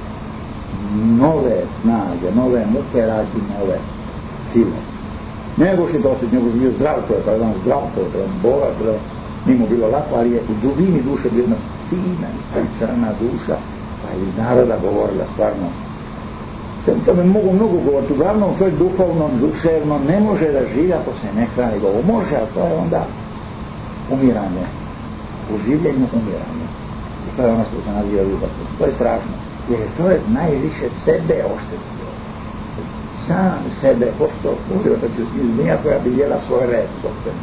nove snage, nove muke rađu, nove sile. Nego što je to osjećanje, nego što je bio zdrav čovjek, pa je on zdrav čovjek, pa je on bogat, nije mu bilo lako, ali je u dubini duše bila jedna fina, crna duša, pa je iz naroda govorila stvarno. Sve tome mogu mnogo govoriti, uglavnom čovjek duhovno, duševno ne može da živi ako se ne hrani govor. Može, ali to je onda umiranje, u življenju umiranje. I to je ono što se naziva ljubavstvo. To je strašno, jer je čovjek najviše sebe oštetio. Sam sebe, pošto govorio da ću zmija koja bi jela svoj red sopstveni.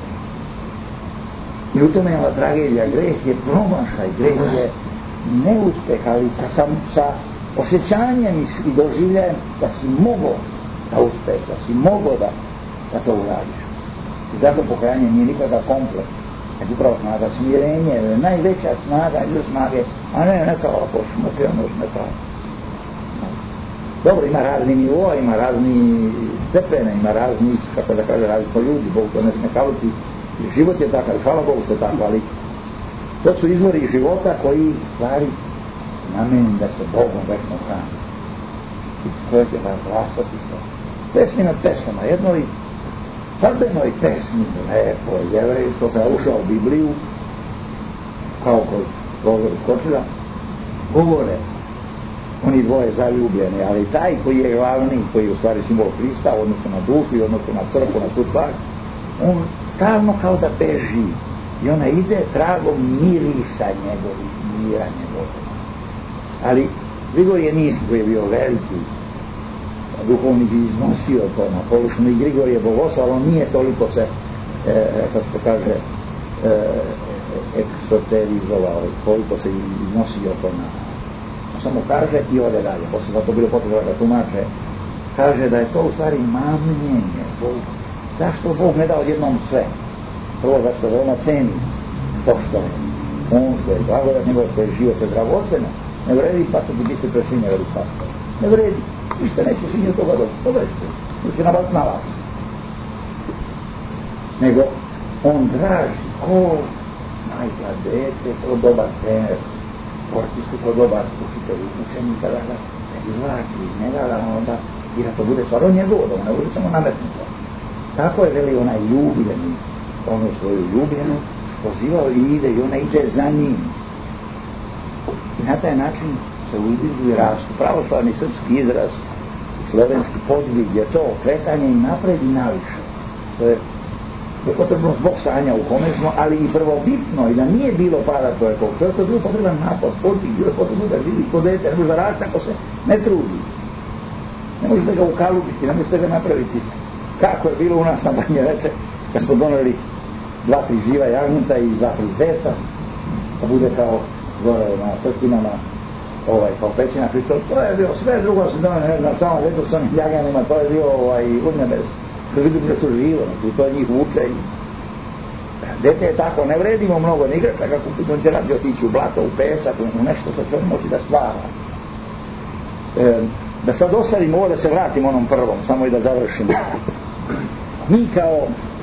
I u tome je ova tragedija, greh je promašaj, greh je neuspeh, ali sa osjećanjem i doživljajem da si mogao da uspeš, da si mogao da to uradiš. I zato pokajanje nije nikada kompleks, nego upravo snaga smirenje, najveća snaga ili snage, a ne neka ovako šmrtionost, neka. Dobro, ima razni nivoa, ima razni stepene, ima razni, kako da kaže, razni po ljudi, Bog to ne kaluti. Život je takav, hvala Bogu što je tako, ali to su izvori života koji stvari nameni da se Bogom večno hrani. I čovjek je razglasati se. Pesmi nad pesmama, jednoj crbenoj pesmi, lepo, jevrejsko, koja je ušla u Bibliju, kao kroz skočila, govore oni dvoje zaljubljeni, ali taj koji je glavni, koji je u stvari simbol Hrista, odnosno na dušu i odnosno na crkvu, na tu stvar, on stalno kao da beži i ona ide tragom mirisa njegovih, mira njegovih. Ali Grigorije Niski, koji je bio veliki duhovnik, iznosio to na površinu, i Grigorije Bogoslov, ali on nije toliko se, kako se kaže, eksoterizovao, koliko se iznosio to na, samo kaže i ode dalje, posle zato bilo potrebno da tumače, kaže da je to u stvari mamljenje. Zašto Bog ne da odjednom sve? Prvo, zašto veoma ceni to što je on, što je blagodat njegov, što je život je dragoceno, ne vredi, pa se bi se prešli ne vredi pastor. Ne vredi, ništa neće si nije toga dobiti, će nabaviti na vas. Nego on draži, majka, dete, to dobar trener, sportistu, to dobar učitelj, učenika, da izvlači iz njega, da onda i da to bude stvarno njegovo, da ne bude samo nametnuto. Tako je veli onaj ljubljeni, ono svoju ljubljenu pozivao i ide, i ona ide za njim. I na taj način se udižu i rastu. Pravoslavni srpski izraz, slovenski podvig je to kretanje i napred i naviše. To je potrebno zbog stanja u kome smo, ali i prvobitno, i da nije bilo pada čovjekov. Čovjek je bio potreban napad, podvig, bio je potrebno da živi kod dete, ne može da raste ako se ne trudi. Ne možete ga ukalubiti, ne možete ga napraviti. Kako je bilo u nas na Banje Reče, kad smo doneli 2-3 živa jagnjeta i 2-3 zeca, da bude kao gore na trkinama, kao pećina Hristov, to je bilo sve drugo, se doneli, ne znam, samo veću s onim jaganima, to je bilo urnebez. To vidim da su živo, to njih vuče i dete je tako, ne vredimo mnogo ni igrača, kako on će radi otići u blato, u pesak, u nešto što će on moći da stvara. Da sad ostavimo ovo, da se vratimo onom prvom, samo i da završimo. Mi kao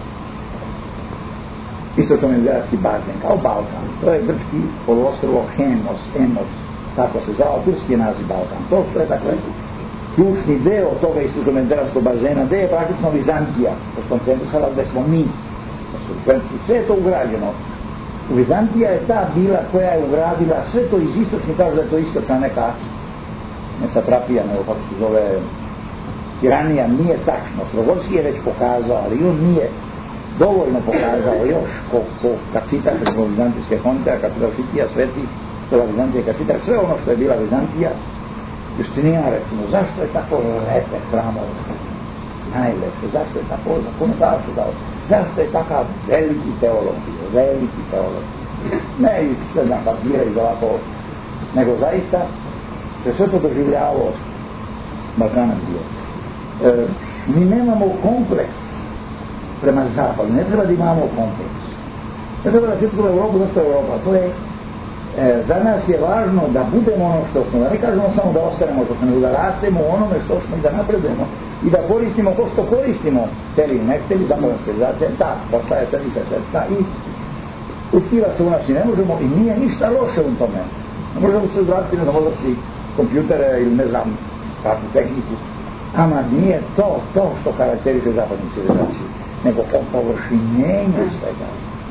istočno-mediteranski bazen, kao Balkan, to je grčki poluostrvo Emos, tako se zvao, turski naziv Balkan, to što je dakle ključni deo toga istočno-mediteranskog bazena, gde je praktično Vizantija, koncentrisala gde smo mi, sve je to ugrađeno. Vizantija je ta bila koja je ugradila sve to iz istočnih, kaže da je to istočna neka ne satrapija, nego kako se zove tiranija, nije tačno. Strogorski je već pokazao, ali on nije dovoljno pokazao još kad citaš od Vizantijske honte, kad Filositija sveti, to je Vizantija, kad citaš sve ono što je bila Vizantija, Justinija recimo, zašto je tako lepe hramove, najlepše, zašto je tako zakonodavstvo dao, zašto je takav veliki teolog, ne i sve znam pa zbiraju ovako, nego zaista se sve to doživljavao Balkanom bio. Mi nemamo kompleks prema zapadu, ne treba da imamo kompleks, ne treba da kritiku Evropu, zašto je Evropa, to je za nas je važno da budemo ono što smo, da ne kažemo samo da ostanemo što smo, nego da rastemo u onome što smo i da napredujemo i da koristimo to što koristimo, hteli i ne hteli, zapravo civilizacija je ta, postaje središte srca i utkriva se u nas i ne možemo i nije ništa loše u tome. Ne možemo se zvratiti na zavodnosti kompjutere ili ne znam kakvu tehniku, ama nije to što karakteriše zapadnu civilizaciju, nego površinjenje svega.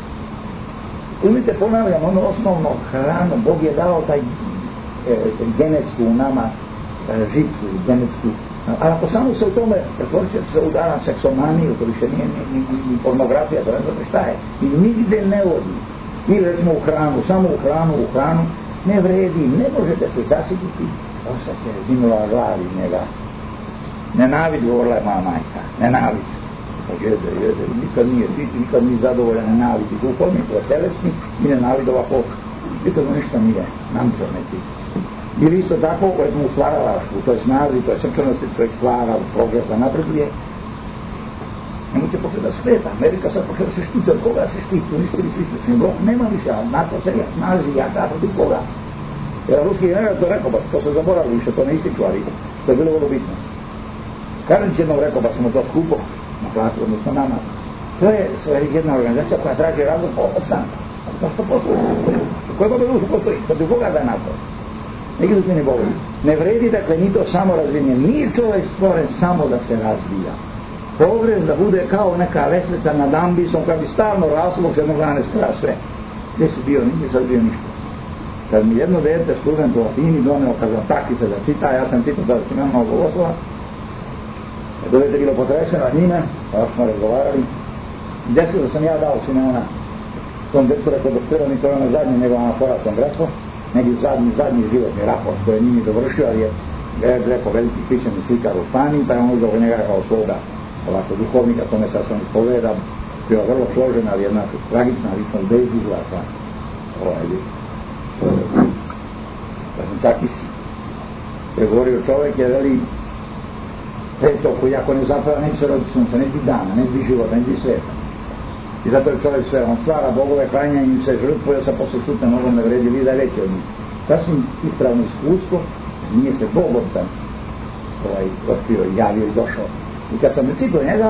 Uzmite, ponavljam, ono osnovno hranu, Bog je dao taj genetsku u nama žicu, genetsku, ali ako samo se u tome pretvorit će se u dana seksomaniju, to više nije ni pornografija, to ne znate šta je, i nigde ne vodi, ili recimo u hranu, samo u hranu, ne vredi, ne možete se zasititi, osad se zinula glavi njega, nenavidi, govorila je moja majka, nenavidi. Jede, nikad nije siti, nikad nije zadovoljan, nenavidi duhovni, to je telesni i nenavidi ovako, nikad mu ništa nije namčeo neki. Ili isto tako, koje smo u stvaralaštvu, to je snazi, to je srčanosti, čovjek stvara, progresa, napreduje, njemu će početi da sveta, Amerika sad početi da se štiti, od koga se štiti, uništili su istočni blok, nema više, ali NATO se snazi, jaka protiv koga. Jer ruski general to rekao, to se zaboravili više, to ne ističu, ali to je bilo vrlo bitno. Karnić jednom rekao, ba smo to skupo, na platu, odnosno nama. To je jedna organizacija koja traži razlog po opstanku. To što postoji. Koje Boga dušu postoji? Protiv koga da je NATO? Neki dok mi ne govori. Ne vredi, dakle, ni to samo razvijenje. Nije čovjek stvoren samo da se razvija. Pogrez da bude kao neka lesnica nad ambisom, kad bi stalno raslo, kad jednog dana ne skora sve. Gdje si bio? Nije sad bio ništa. kad mi jedno dete, student u Latini, doneo Kazantakise da čita, ja sam čitao da Simeon Bogoslova, to dete bilo potreseno nad njime, pa smo razgovarali, desilo da sam ja dao Simeona tom detetu, rekao doktora, mi to je ono zadnje njegova fora s kongresom, neki zadnji životni raport koji je njimi dovršio, ali je rekao veliki pišeni slikar u Španiji, pa je on uzao njega kao svoga ovako duhovnika, tome sad sam ispovedam, bila vrlo složena, ali jedna tragična ličnost bez izlaza. Kazantakis je govorio, čovjek je veli peto koji ako ne zapravo neće se roditi sunca, neće biti dana, neće biti života, neće biti sveta. I zato je čovjek sve, on stvara bogove, klanja im se žrtvuje, sa posle sutne nogom ne vredi, vida veći od njih. Sasvim ispravno iskustvo, nije se Bog od tam otkrio, javio i došao. I kad sam čitao njega,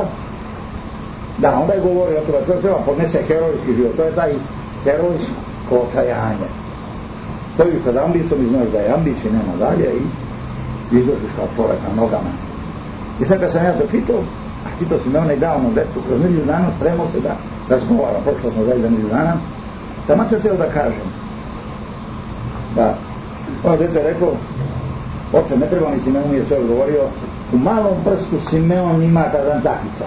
da, onda je govorio o toga, treba podnese herojski život, to je taj herojsko očajanje. Stoji kad ambisom i znaš da je ambicij, nema dalje i izložiš kao čovjek na nogama. I sad kad sam ja to čitao, a čitao sam me onaj davno detu, kroz nedelju dana spremao se da razgovaram, prošlo smo zajedno nedelju dana, tamo sam htio da kažem da ono dete je rekao, oče, ne treba ni Simeon je sve odgovorio, u malom prstu Simeon ima Kazantakisa,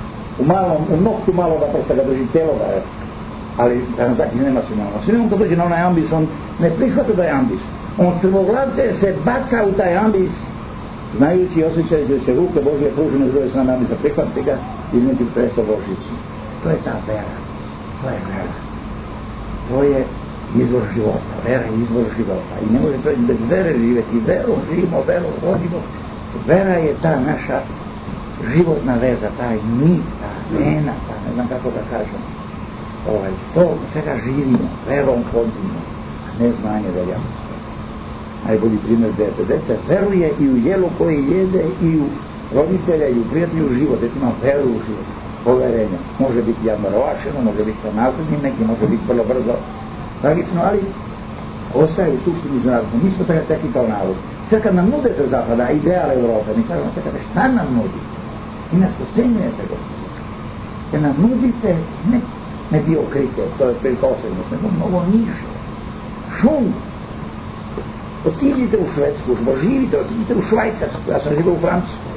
u noktu maloga prsta ga drži cijeloga, ali Kazantakis nema Simeona. Simeon kad dođe na onaj ambis, on ne prihvata da je ambis, on crvoglavce se baca u taj ambis, znajući i osjećajući da će ruke Božje pružene s druge strane ambisa, prihvatite ga i između presto Božići. To je ta vera, to je vera, to je izvor života, vera je izvor života i ne može čovjek bez vere živjeti, verom živimo, verom vodimo. Vera je ta naša životna veza, taj nit, ta vena, ta ne znam kako da kažem, to čega živimo, verom hodimo, a ne znanje veljanosti. Najbolji primjer dete veruje i u jelo koje jede, i u roditelja, i u prijatelju u život, ima veru u život, poverenje. Može biti javnorovačeno, može biti sa naslednim, neki može biti vrlo brzo tragično, ali ostaje u suštini izrazno. Mi smo toga tekli kao narod. Sve kad nam nude se zapada, ideale Evrope, mi kažemo čekate, šta nam nudi? I nas pocenjujete, gospodine. Jer nam nudite ne mediokrite, to je prikosednost, nego mnogo niže. Šum. Otiđite u Švedsku, živite, otiđite u Švajcarsku, ja sam živio u Francuskoj.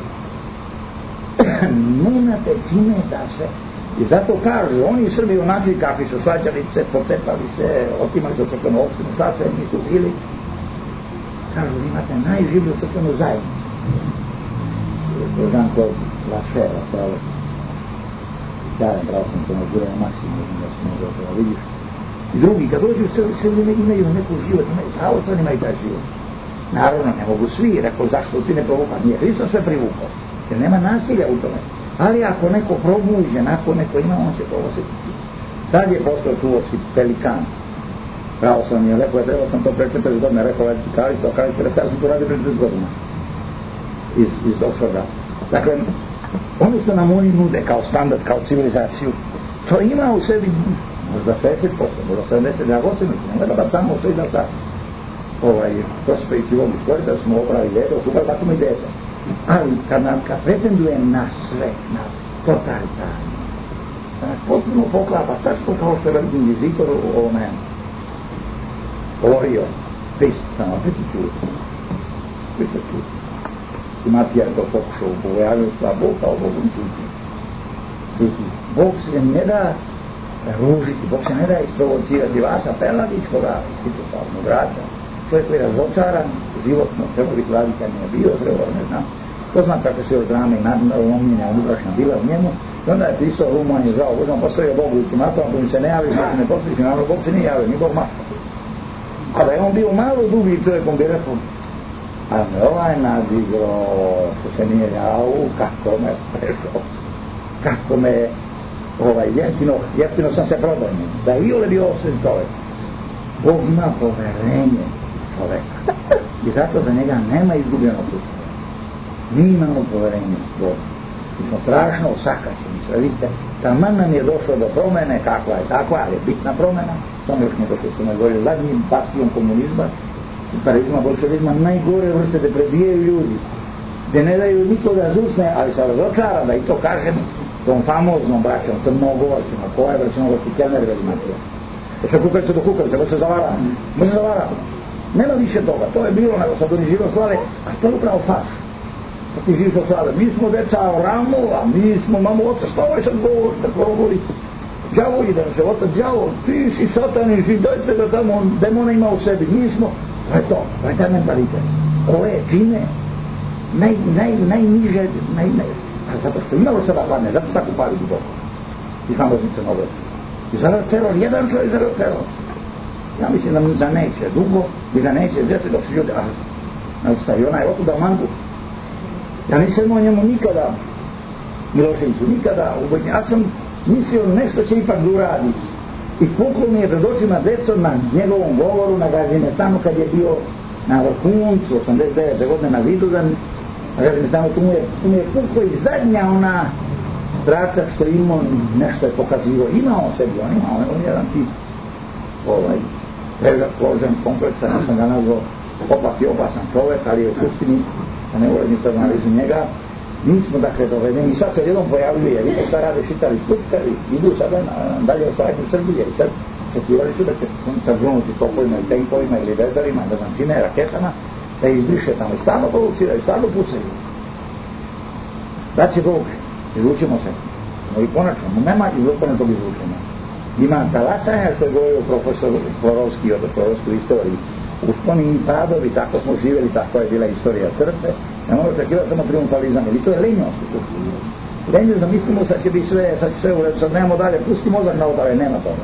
Nemate čime da se... I zato kažu, oni Srbi onakvi kakvi su, svađali se, pocepali se, otimali se crkvenu opštinu, šta sve nisu bili. Kažu, imate najživlju crkvenu zajednicu. Jean Claude Lachère, pravo. Jajan, pravo sam to nazirao Maksimo, da se ne zapravo vidiš. I drugi, kad dođu se imaju neku život, imaju pravo, sad imaju taj život. Naravno, ne mogu svi, rekao, zašto svi ne provukali? Nije Hristo sve privukao, jer nema nasilja u tome. Ali ako neko probuđen, ako neko ima, on će to osjetiti. Sad je postao čuvosti pelikan. Pravo sam je rekao, trebao sam to pre 40 godina, rekao, Kalisto, ja sam to radio pre 40 godina. Iz Oxforda. Dakle, ono što nam oni nude kao standard, kao civilizaciju, to ima u sebi možda 60%, možda 70%, ja gotovo ne gleda samo sve da sad to se pričivom iskoriti, da smo opravili dete, super, tako mi dete. Ali kad pretenduje na sve, na totalitarno, da nas potpuno poklapa, tačno kao što je veliki invizitor u ovome govorio, pristano, opet i čuti. I Matija je to pokušao u bogojavnosti, a Bog kao Bogom čuti. Bog se ne da ružiti, Bog se ne da isprovocirati Vasa Perladićkoga, ispitopavnog grača, čovjek koji je razočaran, životno, treba biti radikalno bio, treba, ne znam, ko znam kako se od drame i nadlomljenja unutrašnja bila u njemu, i onda je pisao rumanje žao, Božom postavio Bogu ultimatum, ako mi se ne javi, ako se ne posliči, naravno Bog se nije javio, ni Bog mašta. A da je on bio malo dugi čovjek, on bi rekao, a me ovaj nadigro, što se nije javio, kako me prešao, kako me jeftino sam se prodao, da je iole bio osveć čovjek. Bog ima poverenje čoveka i zato za njega nema izgubljenog puta. Mi imamo poverenje u Bogu. Mi smo strašno osakaćeni, sve vidite, taman nam je došlo do promene, kakva je takva, ali je bitna promena, samo još nije došlo, smo govorili zadnjim bastion komunizma, parizma, bolševizma, najgore vrste da prebijaju ljudi, da ne daju niko da zusne, ali se razočara da i to kažem tom famoznom braćom, tom mnogovarsima, koja je braćom Kelner Velimatija. Sve kukavice do kukavice, može se zavara. Može zavara. Nema više toga, to je bilo, nego sad oni žive od slave, a to je upravo farš. Kad ti živiš od slave, mi smo deca Ramova, mi smo mamu oca, što ovaj sad govori, tako govori. Đavo ide na se, otac đavo, ti si sataniš i dajte ga tamo, demona ima u sebi, mi smo, to je to, to je taj mentalitet. Ove čine, najniže, a zato što imalo sada hladne, zato tako pali duboko. I famoznice nove. I zarad teror, jedan čovjek zarad teror. Ja mislim da neće dugo i da neće vzeti dok se ljudi, i onaj otuda u mangu. Ja nisam imao njemu nikada, Miloševiću, nikada, ja sam mislio nešto će ipak da uradi. I puklo mi je pred očima deco na njegovom govoru na Gazimestanu kad je bio na vrhuncu, 89. godine na Viduzan, na Gazimestanu, tu mu je puklo i zadnja ona tračak što imao, nešto je pokazivo. Imao sebi, on je jedan tip, prežak, složen, kompleksan, ja sam ga nazvao opak i opasan čovjek, ali je u suštini, a ne ulazim sad analizu njega, mi smo dakle dovedeni i sad se jednom pojavljuje, vidite šta rade šitari skupitari, idu sada dalje osvajati u Srbije i sad očekivali su da će sad grunuti topovima i tenkovima ili vedarima, da znam čine, raketama, da izbriše tamo i stalno provociraju, stalno pucaju. Da će Bog, izvučimo se, no i konačno, nema izvrpane tog izvučenja. Ima talasanja što je govorio profesor Florovski od Florovskoj istoriji, usponi i padovi, tako smo živjeli, tako je bila istorija crkve, ne možemo očekivati samo triumfalizam, ili to je lenjost. Lenjost da mislimo sad će biti sve u redu, sad nemamo dalje, pusti mozak na odale, nema toga.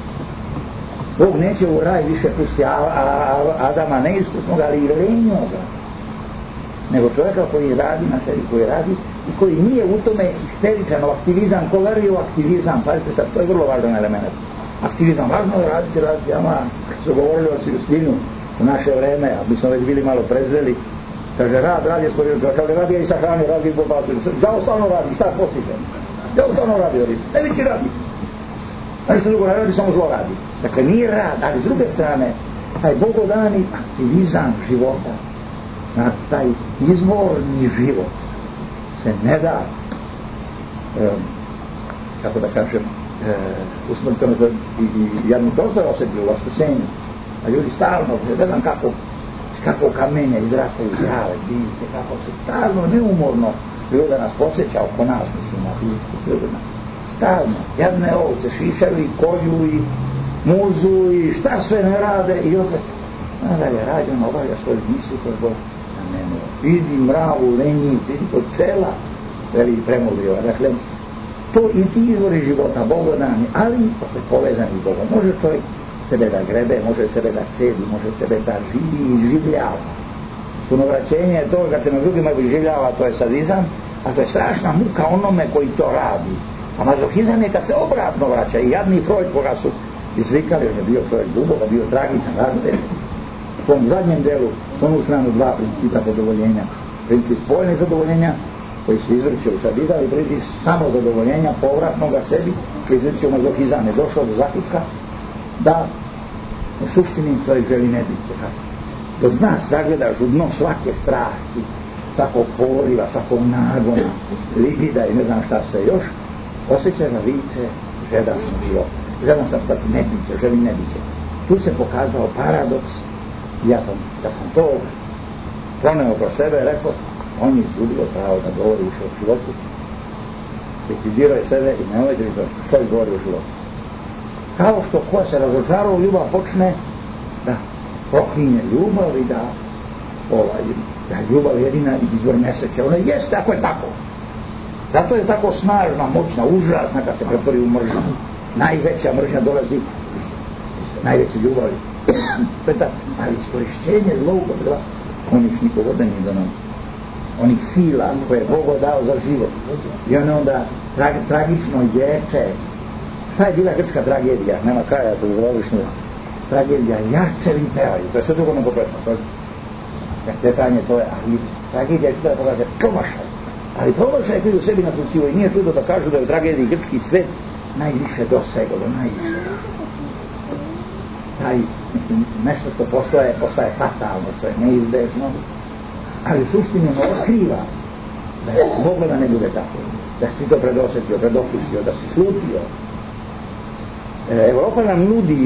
Bog neće u raj više pusti Adama neiskusnog, ali i lenjoga, nego čovjeka koji radi na sebi, koji radi i koji nije u tome isteričan aktivizam, ko veruje u aktivizam, pazite sad, to je vrlo važan element. Aktivizam, važno je raditi, ama, su govorili o Silustinu u naše vreme, a mi smo već bili malo prezeli, kaže, rad je stvorio čovjek, ali radi i sahrani, radi i bobacu, dao stalno radi, šta postiže? Dao stalno radi, najveći radi. A ništa drugo ne radi, samo zlo radi. Dakle, nije rad, ali s druge strane, taj bogodani aktivizam života, na taj izvorni život se ne da, kako da kažem, usmrteno i jadni prostor osjetljivo u vaskusenju, a ljudi stalno, ne znam kako kamenje izrastaju zdrave, biljke, kako se stalno, neumorno, ljuda nas podsjeća oko nas, mislim, na biljku, ljudima, stalno, jadne ovce, šišaju i kolju i muzu i šta sve ne rade i opet, nadalje, rađeno obavlja svoju misli kod Boga. Vidi mravu, lenjicu, vidi kod cela, veli premolio. Dakle, to i ti izvori života, bogodani, ali opet povezani s Bogom. Može čovjek sebe da grebe, može sebe da cedi, može sebe da živi i življava. Sunovraćenje je to kad se na drugima življava, to je sadizam, a to je strašna muka onome koji to radi. A mazohizam je kad se obratno vraća i jadni Freud koga su izvikali, on je bio čovjek duboko, bio tragičan, razred. U tom zadnjem delu, onu stranu dva principa zadovoljenja. Princip spoljnih zadovoljenja, koji se izvrće u sadizam, i princip samo zadovoljenja povratnoga sebi, koji izvrće u mazohizam, je došao do zaključka da u suštini čovjek želi nebiće. Do dna sagledaš u dno svake strasti, svakog poriva, svakog nagona, libida i ne znam šta sve još, osjeća da viče, žedan sam život, žedan sam stati nebiće, želim nebiće. Tu se pokazao paradoks. Ja sam to proneo pro sebe, rekao, on je izgubio pravo da govori više o životu, likvidirao je sebe i ne uvijek što je govori o životu. Kao što ko se razočarao ljubav počne da proklinje ljubav i da ljubav jedina izvor nesreće. Ono jeste ako je tako. Zato je tako snažna, moćna, užasna kad se pretvori u mržnju. Najveća mržnja dolazi najveće ljubavi. Ali iskorišćenje zloupotreba onih nikovodnih do nam, onih sila koje je Bog dao za život. I on onda tragično ječe. Šta je bila grčka tragedija? Nema kraja, to je zlovišnja tragedija. Jarčevi pevaju, to je sve drugo nego pesma. Petanje to je, ali tragedija je što da pokaže promašaj. Ali promašaj koji u sebi naslučivo i nije čudo da kažu da je u tragediji grčki svet najviše doseglo, najviše. Nešto što postaje fatalno, što je neizbežno, ali u suštini ono otkriva da je moglo da ne bude tako, da si to predosjetio, predokusio, da si slutio. Evropa nam nudi,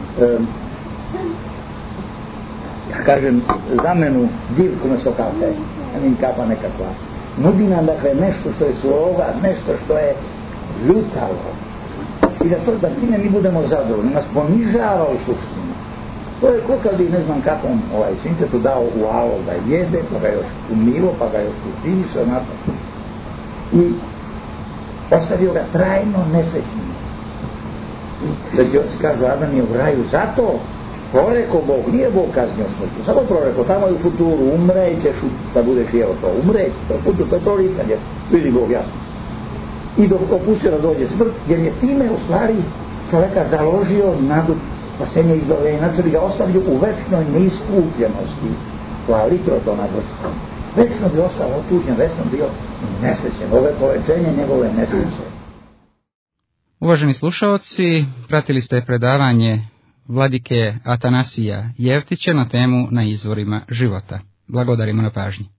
kažem, zamenu divku na sokate, kapa nekakva. Nudi nam, dakle, nešto što je slova, nešto što je ljutavo. I da time mi budemo zadovoljni, nas ponižava u suštini. To je ko kad bi, ne znam kakvom, sinčetu dao u alo da jede, pa ga još umivo, pa ga još utiviše, onako. I ostavio ga trajno nesrećnim. Sveti oci kažu, Adam je u raju zato proreko Bog, nije Bog kaznio smrću, samo proreko, tamo je u futuru, umrećeš da budeš jeo to, umreći, to je proricanje, vidi Bog jasno. I opustio da dođe smrt, jer je time u stvari čoveka založio nadu spasenja izbavljenja, znači bi ga ostavio u večnoj neiskupljenosti, koja litro to nadvrsta. Večno bi ostao otužnjen, večno bio nesrećen, ove povećenje njegove nesreće. Uvaženi slušaoci, pratili ste predavanje vladike Atanasija Jevtića na temu Na izvorima života. Blagodarimo na pažnji.